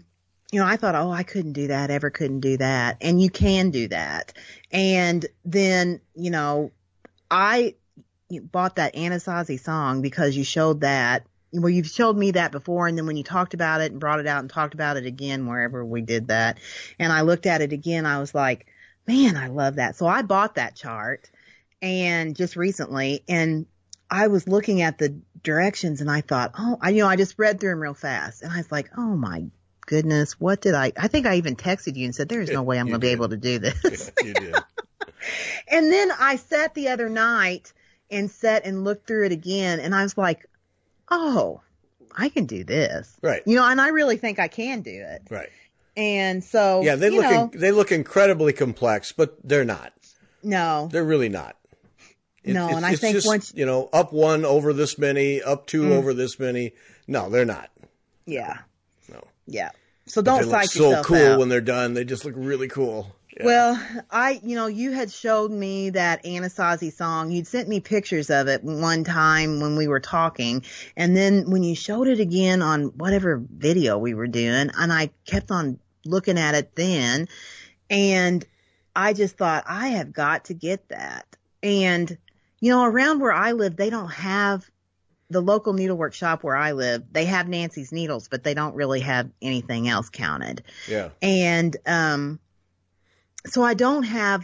I thought, oh, I couldn't do that, ever couldn't do that. And you can do that. And then, I bought that Anasazi song because you showed that. Well, you've showed me that before, and then when you talked about it and brought it out and talked about it again wherever we did that, and I looked at it again, I was like, man, I love that. So I bought that chart, and just recently, and I was looking at the directions, and I thought, I just read through them real fast, and I was like, oh my goodness, what did I think I even texted you and said, there's no way I'm going to be able to do this. You did. And then I sat the other night and looked through it again, and I was like, oh, I can do this. Right. And I really think I can do it. Right. And so, yeah, they look incredibly complex, but they're not. No. They're really not. And I think just, once, up one over this many, up two over this many. No, they're not. Yeah. No. Yeah. So don't psych yourself out. So cool out. when they're done. They just look really cool. Yeah. Well, you had showed me that Anasazi song. You'd sent me pictures of it one time when we were talking. And then when you showed it again on whatever video we were doing, and I kept on looking at it then, and I just thought, I have got to get that. And, around where I live, they don't have the local needlework shop where I live. They have Nancy's Needles, but they don't really have anything else counted. Yeah. And, so I don't have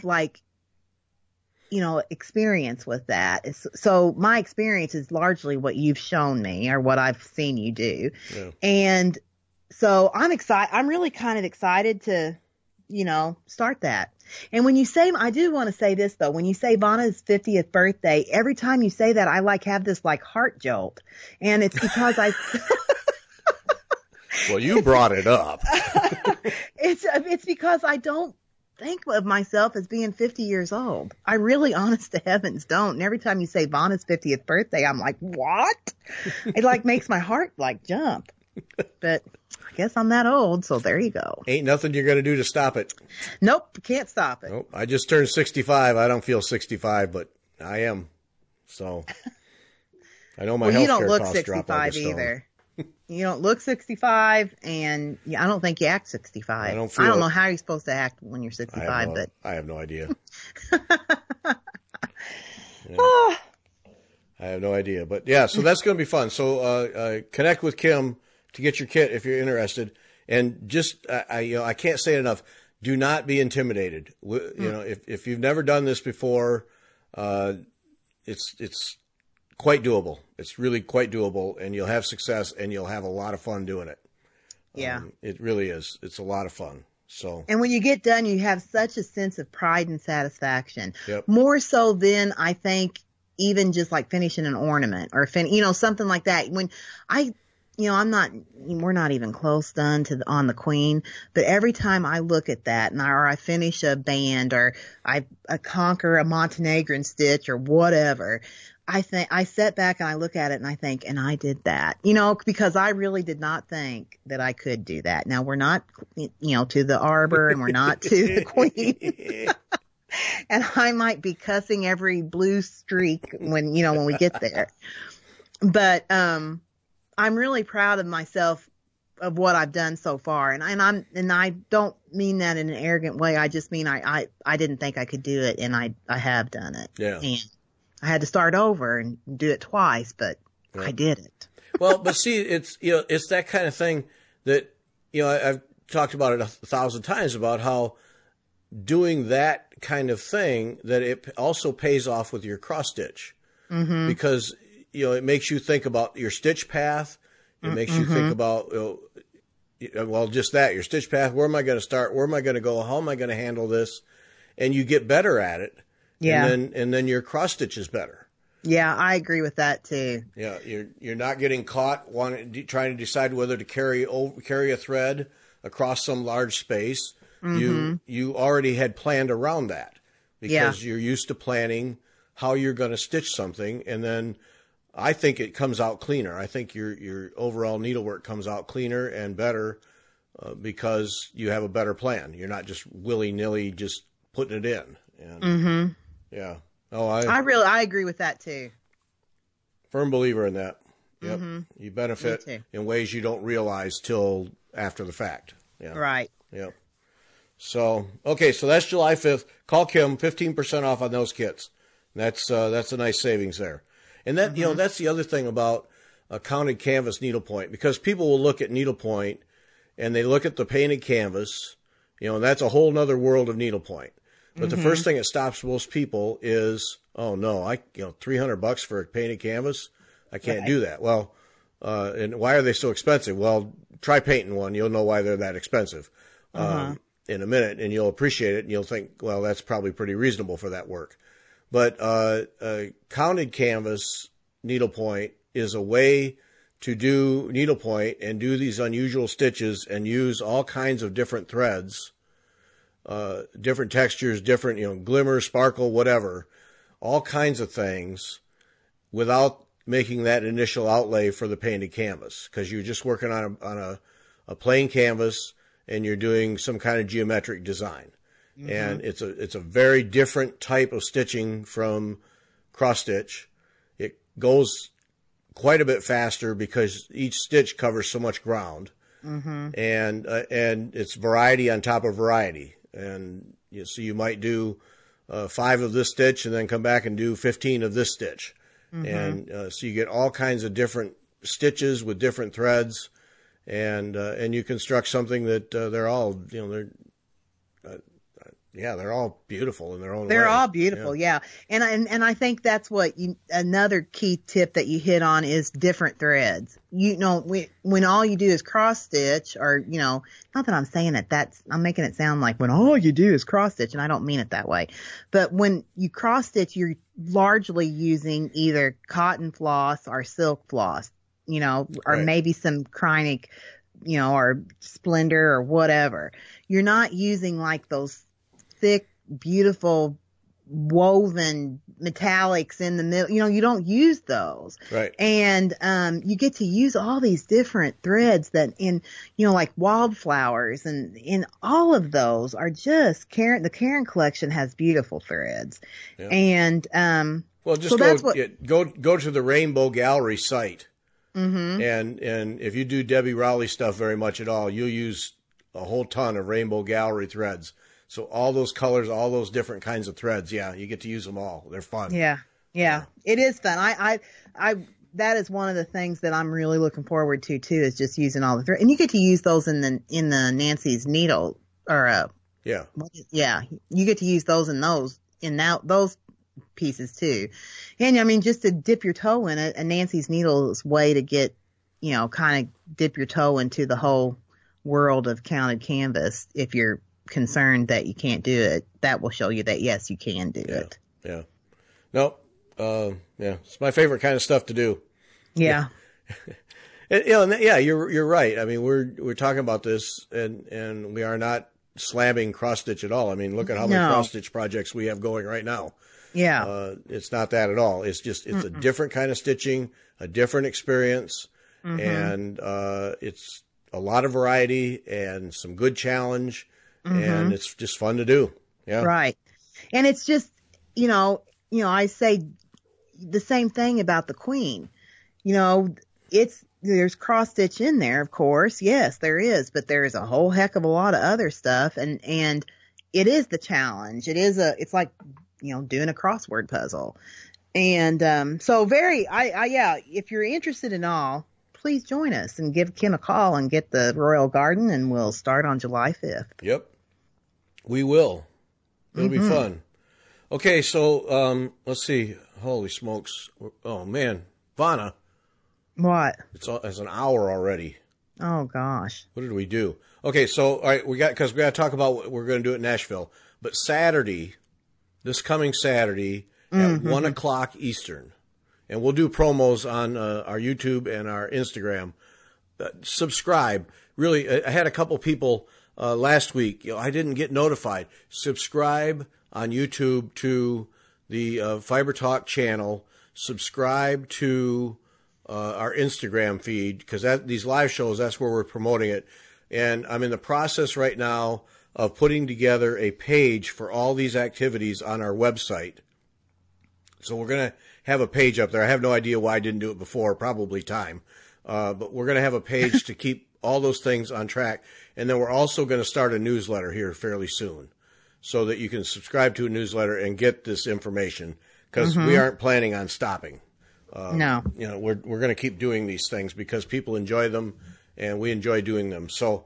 experience with that. So my experience is largely what you've shown me or what I've seen you do. Yeah. And so I'm excited. I'm really kind of excited to, start that. And when you say, I do want to say this though, when you say Vanna's 50th birthday, every time you say that, I have this heart jolt. And it's because well, you brought it up. It's because I don't think of myself as being 50 years old. I really, honest to heavens, don't. And every time you say Vanna's 50th birthday, I'm like, what? It makes my heart jump. But I guess I'm that old, so there you go. Ain't nothing you're going to do to stop it. Nope, can't stop it. Nope. I just turned 65. I don't feel 65, but I am. So I know my health care costs drop like a stone. Either. You don't look 65, and I don't think you act 65. I don't know how you're supposed to act when you're 65, but I have no idea. I have no idea, but yeah, so that's going to be fun. So connect with Kim to get your kit if you're interested, and just I can't say it enough. Do not be intimidated. If you've never done this before, it's quite doable. It's really quite doable, and you'll have success, and you'll have a lot of fun doing it. Yeah. It really is. It's a lot of fun. So. And when you get done, you have such a sense of pride and satisfaction. Yep. More so than I think even just finishing an ornament or something like that. When we're not even close done on the Queen, but every time I look at that or I finish a band or I conquer a Montenegrin stitch or whatever, I sit back and I look at it and I think, and I did that, because I really did not think that I could do that. Now we're not, to the arbor and we're not to the Queen. And I might be cussing every blue streak when we get there. But, I'm really proud of myself of what I've done so far. And I don't mean that in an arrogant way. I just mean, I didn't think I could do it, and I have done it. Yeah. And I had to start over and do it twice, but yeah. I did it. Well, but see, it's that kind of thing that, I've talked about it 1,000 times about how doing that kind of thing, that it also pays off with your cross stitch, because, it makes you think about your stitch path. It makes you think about, just that, your stitch path. Where am I going to start? Where am I going to go? How am I going to handle this? And you get better at it. Yeah. And then your cross stitch is better. Yeah, I agree with that too. Yeah, you're not getting caught trying to decide whether to carry a thread across some large space. You already had planned around that because you're used to planning how you're going to stitch something, and then I think it comes out cleaner. I think your overall needlework comes out cleaner and better because you have a better plan. You're not just willy-nilly just putting it in. And, yeah. Oh, I agree with that too. Firm believer in that. Yep. You benefit in ways you don't realize till after the fact. Yeah. Right. Yep. So, okay, so that's July 5th. Call Kim, 15% off on those kits. That's a nice savings there. And that, that's the other thing about a counted canvas needlepoint, because people will look at needlepoint and they look at the painted canvas, and that's a whole nother world of needlepoint. But the first thing that stops most people is, oh no, $300 for a painted canvas? I can't do that. Well, and why are they so expensive? Well, try painting one. You'll know why they're that expensive in a minute, and you'll appreciate it, and you'll think, well, that's probably pretty reasonable for that work. But counted canvas needlepoint is a way to do needlepoint and do these unusual stitches and use all kinds of different threads, different textures, different, glimmer, sparkle, whatever, all kinds of things without making that initial outlay for the painted canvas, because you're just working on a plain canvas and you're doing some kind of geometric design. And it's a very different type of stitching from cross stitch. It goes quite a bit faster because each stitch covers so much ground, and it's variety on top of variety. And so you might do 5 of this stitch and then come back and do 15 of this stitch. And so you get all kinds of different stitches with different threads, and you construct something that they're all, they're all beautiful in their own way. They're all beautiful, yeah. And I think that's what another key tip that you hit on is different threads. When all you do is cross stitch, or not that I'm saying it, I'm making it sound like when all you do is cross stitch, and I don't mean it that way. But when you cross stitch, you're largely using either cotton floss or silk floss, or maybe some Kreinik, or Splendor or whatever. You're not using like those thick, beautiful, woven metallics in the middle. You don't use those. Right. And you get to use all these different threads that like wildflowers, and all of those are just the Caron collection has beautiful threads. Yeah. And well, just go to the Rainbow Gallery site. And if you do Debbie Rowley stuff very much at all, you'll use a whole ton of Rainbow Gallery threads. So all those colors, all those different kinds of threads, you get to use them all. They're fun. Yeah. It is fun. I that is one of the things that I'm really looking forward to too, is just using all the threads. And you get to use those in the Nancy's needle, or you get to use those in those pieces too. And I mean, just to dip your toe in it, a Nancy's needle is a way to get, kind of dip your toe into the whole world of counted canvas. If you're concerned that you can't do it, that will show you that yes, you can do it. Yeah. No. It's my favorite kind of stuff to do. Yeah. You're right. I mean, we're talking about this, and we are not slamming cross stitch at all. I mean, look at how many cross stitch projects we have going right now. Yeah. It's not that at all. It's just, it's a different kind of stitching, a different experience, and it's a lot of variety and some good challenge. And it's just fun to do. Yeah. Right. And it's just, I say the same thing about the Queen. There's cross stitch in there, of course. Yes, there is, but there's a whole heck of a lot of other stuff. And it is the challenge. It's like, doing a crossword puzzle. And, so if you're interested in all, please join us and give Kim a call and get the Royal Garden, and we'll start on July 5th. Yep. We will. It'll be fun. Okay, so let's see. Holy smokes! Oh man, Vanna. What? It's an hour already. Oh gosh. What did we do? Okay, so all right, we got to talk about what we're going to do at Nashville. But this coming Saturday at 1:00 Eastern, and we'll do promos on our YouTube and our Instagram. Subscribe. Really, I had a couple people. Last week, I didn't get notified. Subscribe on YouTube to the Fiber Talk channel. Subscribe to our Instagram feed, because these live shows, that's where we're promoting it. And I'm in the process right now of putting together a page for all these activities on our website. So we're going to have a page up there. I have no idea why I didn't do it before. Probably time. But we're going to have a page to keep all those things on track. And then we're also going to start a newsletter here fairly soon so that you can subscribe to a newsletter and get this information because we aren't planning on stopping. No. You know, we're going to keep doing these things because people enjoy them and we enjoy doing them. So,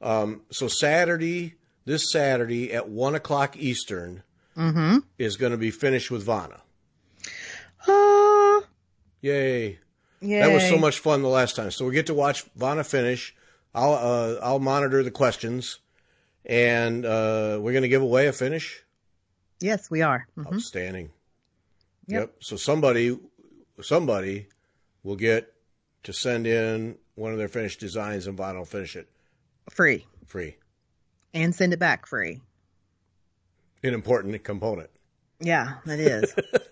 this Saturday at 1:00 Eastern is going to be Finish with Vana. Yay. Yay. That was so much fun the last time. So we get to watch Vana finish. I'll monitor the questions, and we're going to give away a finish. Yes, we are. Outstanding. Yep. So somebody will get to send in one of their finished designs, and Vana will finish it Free. And send it back free. An important component. Yeah, it is.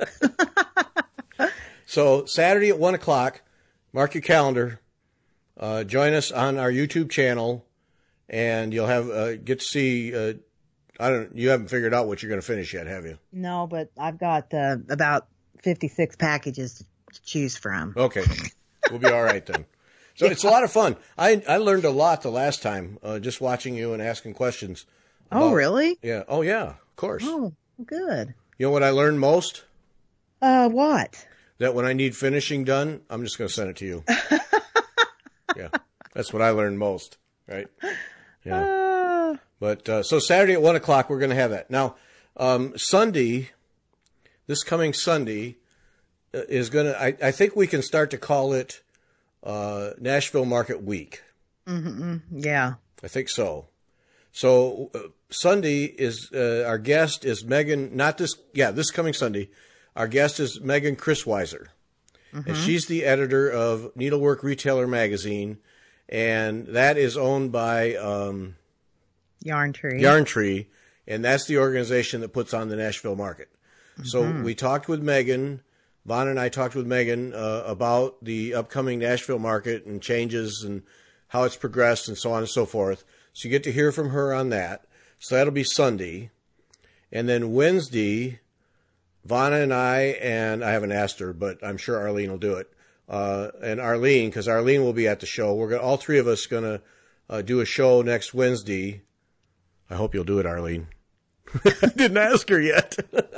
So Saturday at 1:00, mark your calendar. Join us on our YouTube channel, and you'll have get to see. You haven't figured out what you're going to finish yet, have you? No, but I've got about 56 packages to choose from. Okay, we'll be all right then. So it's a lot of fun. I learned a lot the last time just watching you and asking questions. Oh, really? Yeah. Oh, yeah. Of course. Oh, good. You know what I learned most? What? That when I need finishing done, I'm just going to send it to you. Yeah, that's what I learned most, right? Yeah. But so Saturday at 1:00, we're going to have that. Now, Sunday, this coming Sunday, is going to. I think we can start to call it Nashville Market Week. Yeah. I think so. So Sunday is our guest is Megan. This coming Sunday, our guest is Megan Chrisweiser. And she's the editor of Needlework Retailer Magazine, and that is owned by Yarn Tree, and that's the organization that puts on the Nashville Market. So we talked with Megan. Vana and I talked with Megan about the upcoming Nashville Market and changes and how it's progressed and so on and so forth. So you get to hear from her on that. So that'll be Sunday. And then Wednesday, Vana and I haven't asked her, but I'm sure Arlene will do it. And Arlene, because Arlene will be at the show. All three of us going to do a show next Wednesday. I hope you'll do it, Arlene. Didn't ask her yet.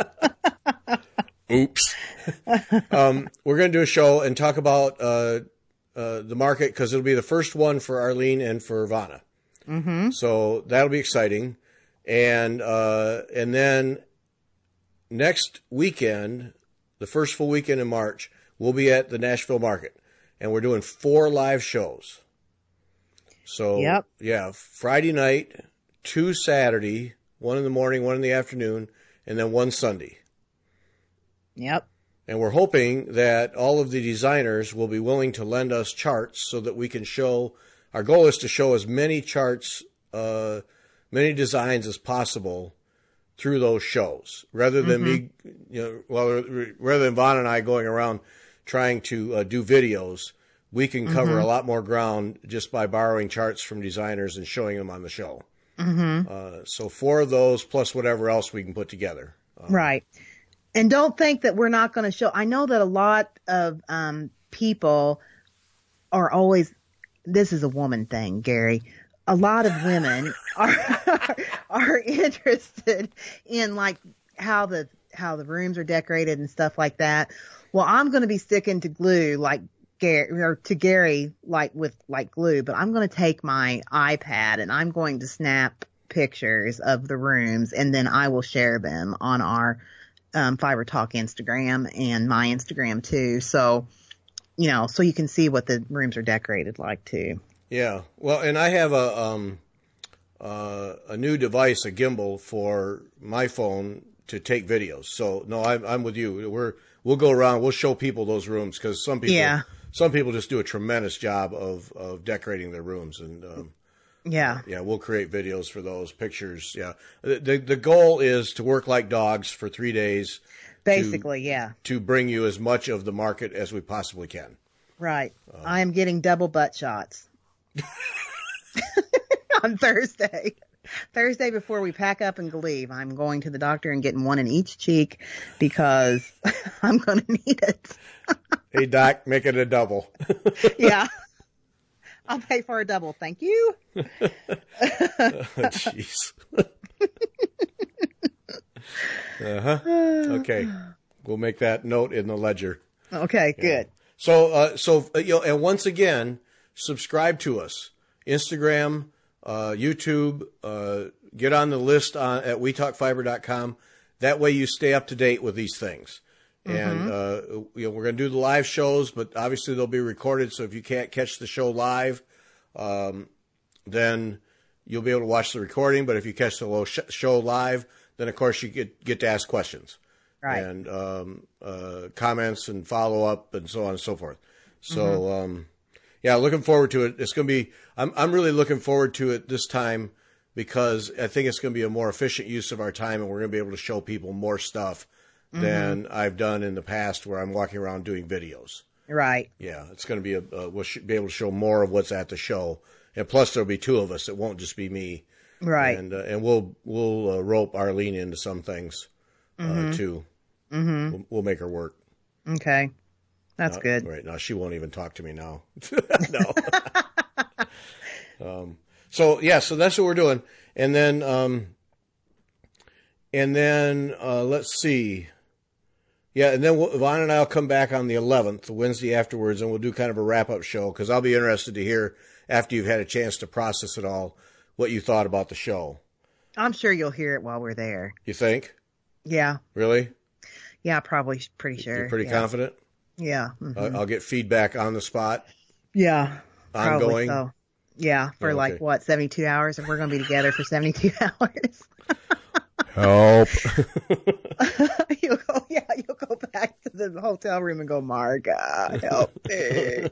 Oops. We're going to do a show and talk about the market because it'll be the first one for Arlene and for Vana. So that'll be exciting. And then next weekend, the first full weekend in March, we'll be at the Nashville Market, and we're doing 4 live shows. So, yeah, Friday night, 2 Saturday, 1 in the morning, 1 in the afternoon, and then 1 Sunday. Yep. And we're hoping that all of the designers will be willing to lend us charts so that we can show. Our goal is to show as many charts, many designs as possible through those shows, rather than me, rather than Vaughn and I going around trying to do videos. We can cover a lot more ground just by borrowing charts from designers and showing them on the show. So 4 of those plus whatever else we can put together. Right. And don't think that we're not going to show. I know that a lot of people are always, this is a woman thing, Gary. A lot of women are interested in like how the rooms are decorated and stuff like that. Well, I'm going to be sticking to glue like Gary with glue, but I'm going to take my iPad and I'm going to snap pictures of the rooms, and then I will share them on our Fiber Talk Instagram and my Instagram too. So, so you can see what the rooms are decorated like too. Yeah. Well, and I have a new device, a gimbal for my phone to take videos. So no, I'm with you. We'll go around. We'll show people those rooms because some people just do a tremendous job of decorating their rooms, and we'll create videos for those pictures. Yeah, the goal is to work like dogs for 3 days, basically. To bring you as much of the market as we possibly can. Right. I am getting double butt shots on Thursday. Thursday before we pack up and leave, I'm going to the doctor and getting one in each cheek because I'm going to need it. Hey, Doc, make it a double. Yeah. I'll pay for a double. Thank you. Jeez. Okay. We'll make that note in the ledger. Okay, good. So, and once again, subscribe to us. Instagram, YouTube, get on the list at WeTalkFiber.com. That way you stay up to date with these things. And, we're going to do the live shows, but obviously they'll be recorded. So if you can't catch the show live, then you'll be able to watch the recording. But if you catch the show live, then of course you get to ask questions. Right. And comments and follow up and so on and so forth. So, looking forward to it. It's going to be, I'm really looking forward to it this time because I think it's going to be a more efficient use of our time and we're going to be able to show people more stuff than I've done in the past where I'm walking around doing videos. Right. Yeah. It's going to be we'll be able to show more of what's at the show. And plus there'll be two of us. It won't just be me. Right. And we'll rope Arlene into some things, too. We'll make her work. Okay. That's good. Right now, she won't even talk to me now. No. So that's what we're doing. And then let's see. Yeah, and then Vaughn and I will come back on the 11th, the Wednesday afterwards, and we'll do kind of a wrap-up show because I'll be interested to hear after you've had a chance to process it all what you thought about the show. I'm sure you'll hear it while we're there. You think? Yeah. Really? Yeah, probably. Pretty sure. You're pretty confident? Yeah. I'll get feedback on the spot. Yeah. Ongoing. So. Yeah, for 72 hours, and we're going to be together for 72 hours. Help. You'll go back to the hotel room and go, Marga, help me.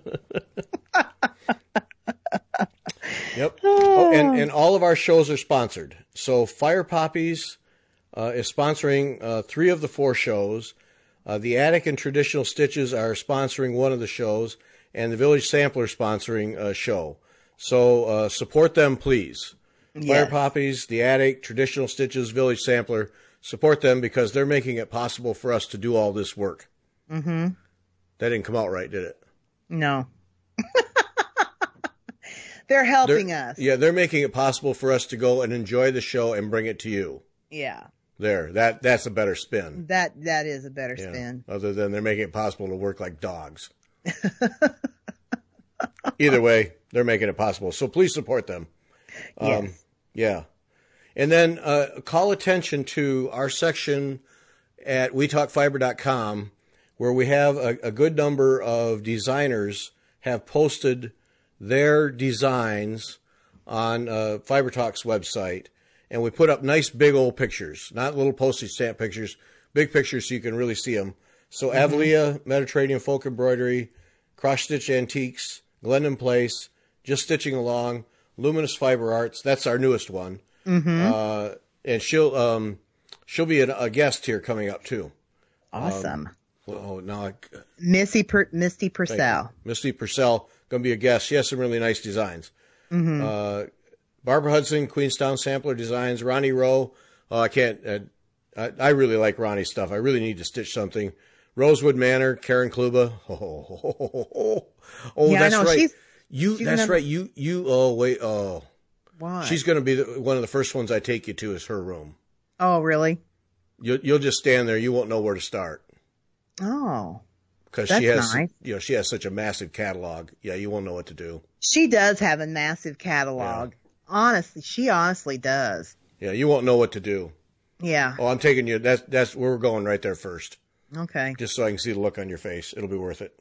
Yep. Oh, and all of our shows are sponsored. So Fire Poppies is sponsoring 3 of the 4 shows. The Attic and Traditional Stitches are sponsoring one of the shows, and the Village Sampler sponsoring a show. So support them, please. Yes. Fire Poppies, The Attic, Traditional Stitches, Village Sampler. Support them because they're making it possible for us to do all this work. Mm-hmm. That didn't come out right, did it? No. They're helping us. Yeah, they're making it possible for us to go and enjoy the show and bring it to you. Yeah. There, that's a better spin. That is a better spin. Other than they're making it possible to work like dogs. Either way, they're making it possible. So please support them. Yes. Yeah. And then call attention to our section at WeTalkFiber.com where we have a good number of designers have posted their designs on Fiber Talk's website. And we put up nice big old pictures, not little postage stamp pictures, big pictures so you can really see them. So Avalia, Mediterranean Folk Embroidery, Cross Stitch Antiques, Glendon Place, Just Stitching Along, Luminous Fiber Arts. That's our newest one. And she'll be a guest here coming up too. Awesome. Misty Purcell. Misty Purcell going to be a guest. She has some really nice designs. Barbara Hudson, Queenstown Sampler Designs, Ronnie Rowe. I really like Ronnie's stuff. I really need to stitch something. Rosewood Manor, Karen Kluba. Yeah, that's right. She's right. Why? She's going to be one of the first ones I take you to is her room. Oh, really? You'll just stand there. You won't know where to start. Oh. Because she has such a massive catalog. Yeah, you won't know what to do. She does have a massive catalog. Yeah. Honestly, she honestly does. Yeah, you won't know what to do. Yeah. Oh, I'm taking you. That's where we're going right there first. Okay. Just so I can see the look on your face. It'll be worth it.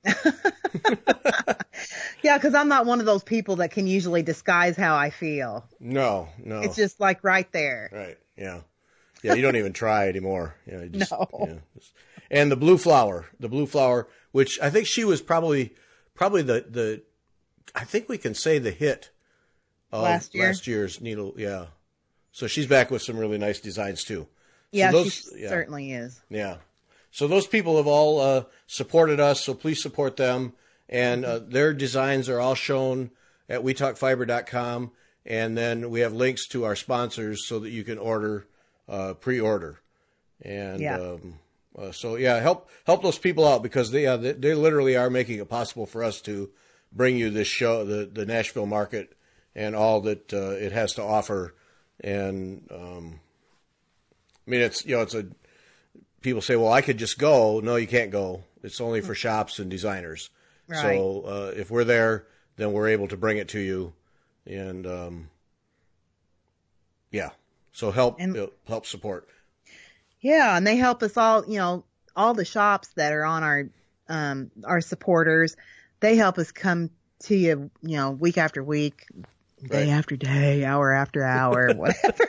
Yeah, because I'm not one of those people that can usually disguise how I feel. No. It's just like right there. Right. Yeah. Yeah. You don't even try anymore. Yeah. No. Yeah. And the blue flower, which I think she was probably the I think we can say the hit of last year's needle. Yeah. So she's back with some really nice designs too. Yeah, she certainly is. Yeah. So those people have all supported us, so please support them. And their designs are all shown at WeTalkFiber.com. And then we have links to our sponsors so that you can pre-order. And help those people out because they literally are making it possible for us to bring you this show, the Nashville market, and all that it has to offer. And I mean, it's people say, well, I could just go. No, you can't go. It's only for shops and designers. Right. So if we're there, then we're able to bring it to you. And so help support. Yeah, and they help us all. All the shops that are on our supporters, they help us come to you. Week after week, day after day, hour after hour, whatever.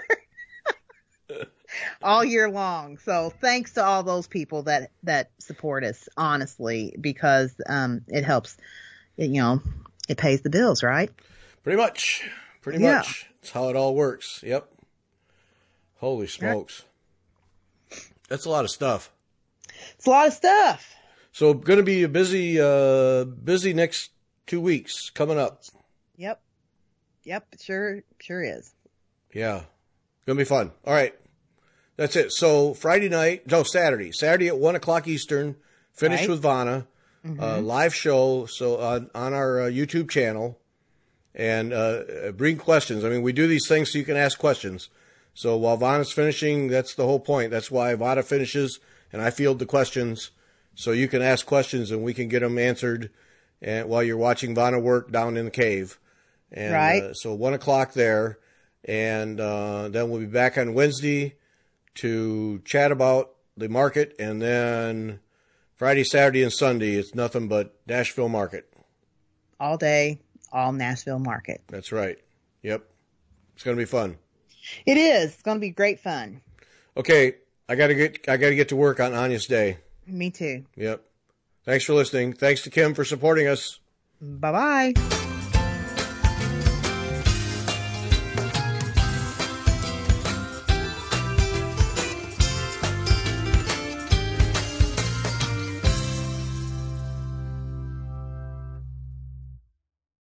All year long. So thanks to all those people that support us, honestly, because it helps. It pays the bills, right? Pretty much. That's how it all works. Yep. Holy smokes. That's a lot of stuff. It's a lot of stuff. So going to be a busy next 2 weeks coming up. Yep. Sure is. Yeah. Going to be fun. All right. That's it. So Saturday at 1:00 Eastern, finish Right. with Vanna, live show. So on our YouTube channel, and bring questions. I mean, we do these things so you can ask questions. So while Vanna's finishing, that's the whole point. That's why Vanna finishes and I field the questions, so you can ask questions and we can get them answered. And while you're watching Vanna work down in the cave, and Right. So 1:00 there, and then we'll be back on Wednesday to chat about the market, and then Friday, Saturday, and Sunday, it's nothing but Nashville market. All day, all Nashville market. That's right. Yep. It's going to be fun. It is. It's going to be great fun. Okay. I got to get to work on Anya's Day. Me too. Yep. Thanks for listening. Thanks to Kim for supporting us. Bye-bye.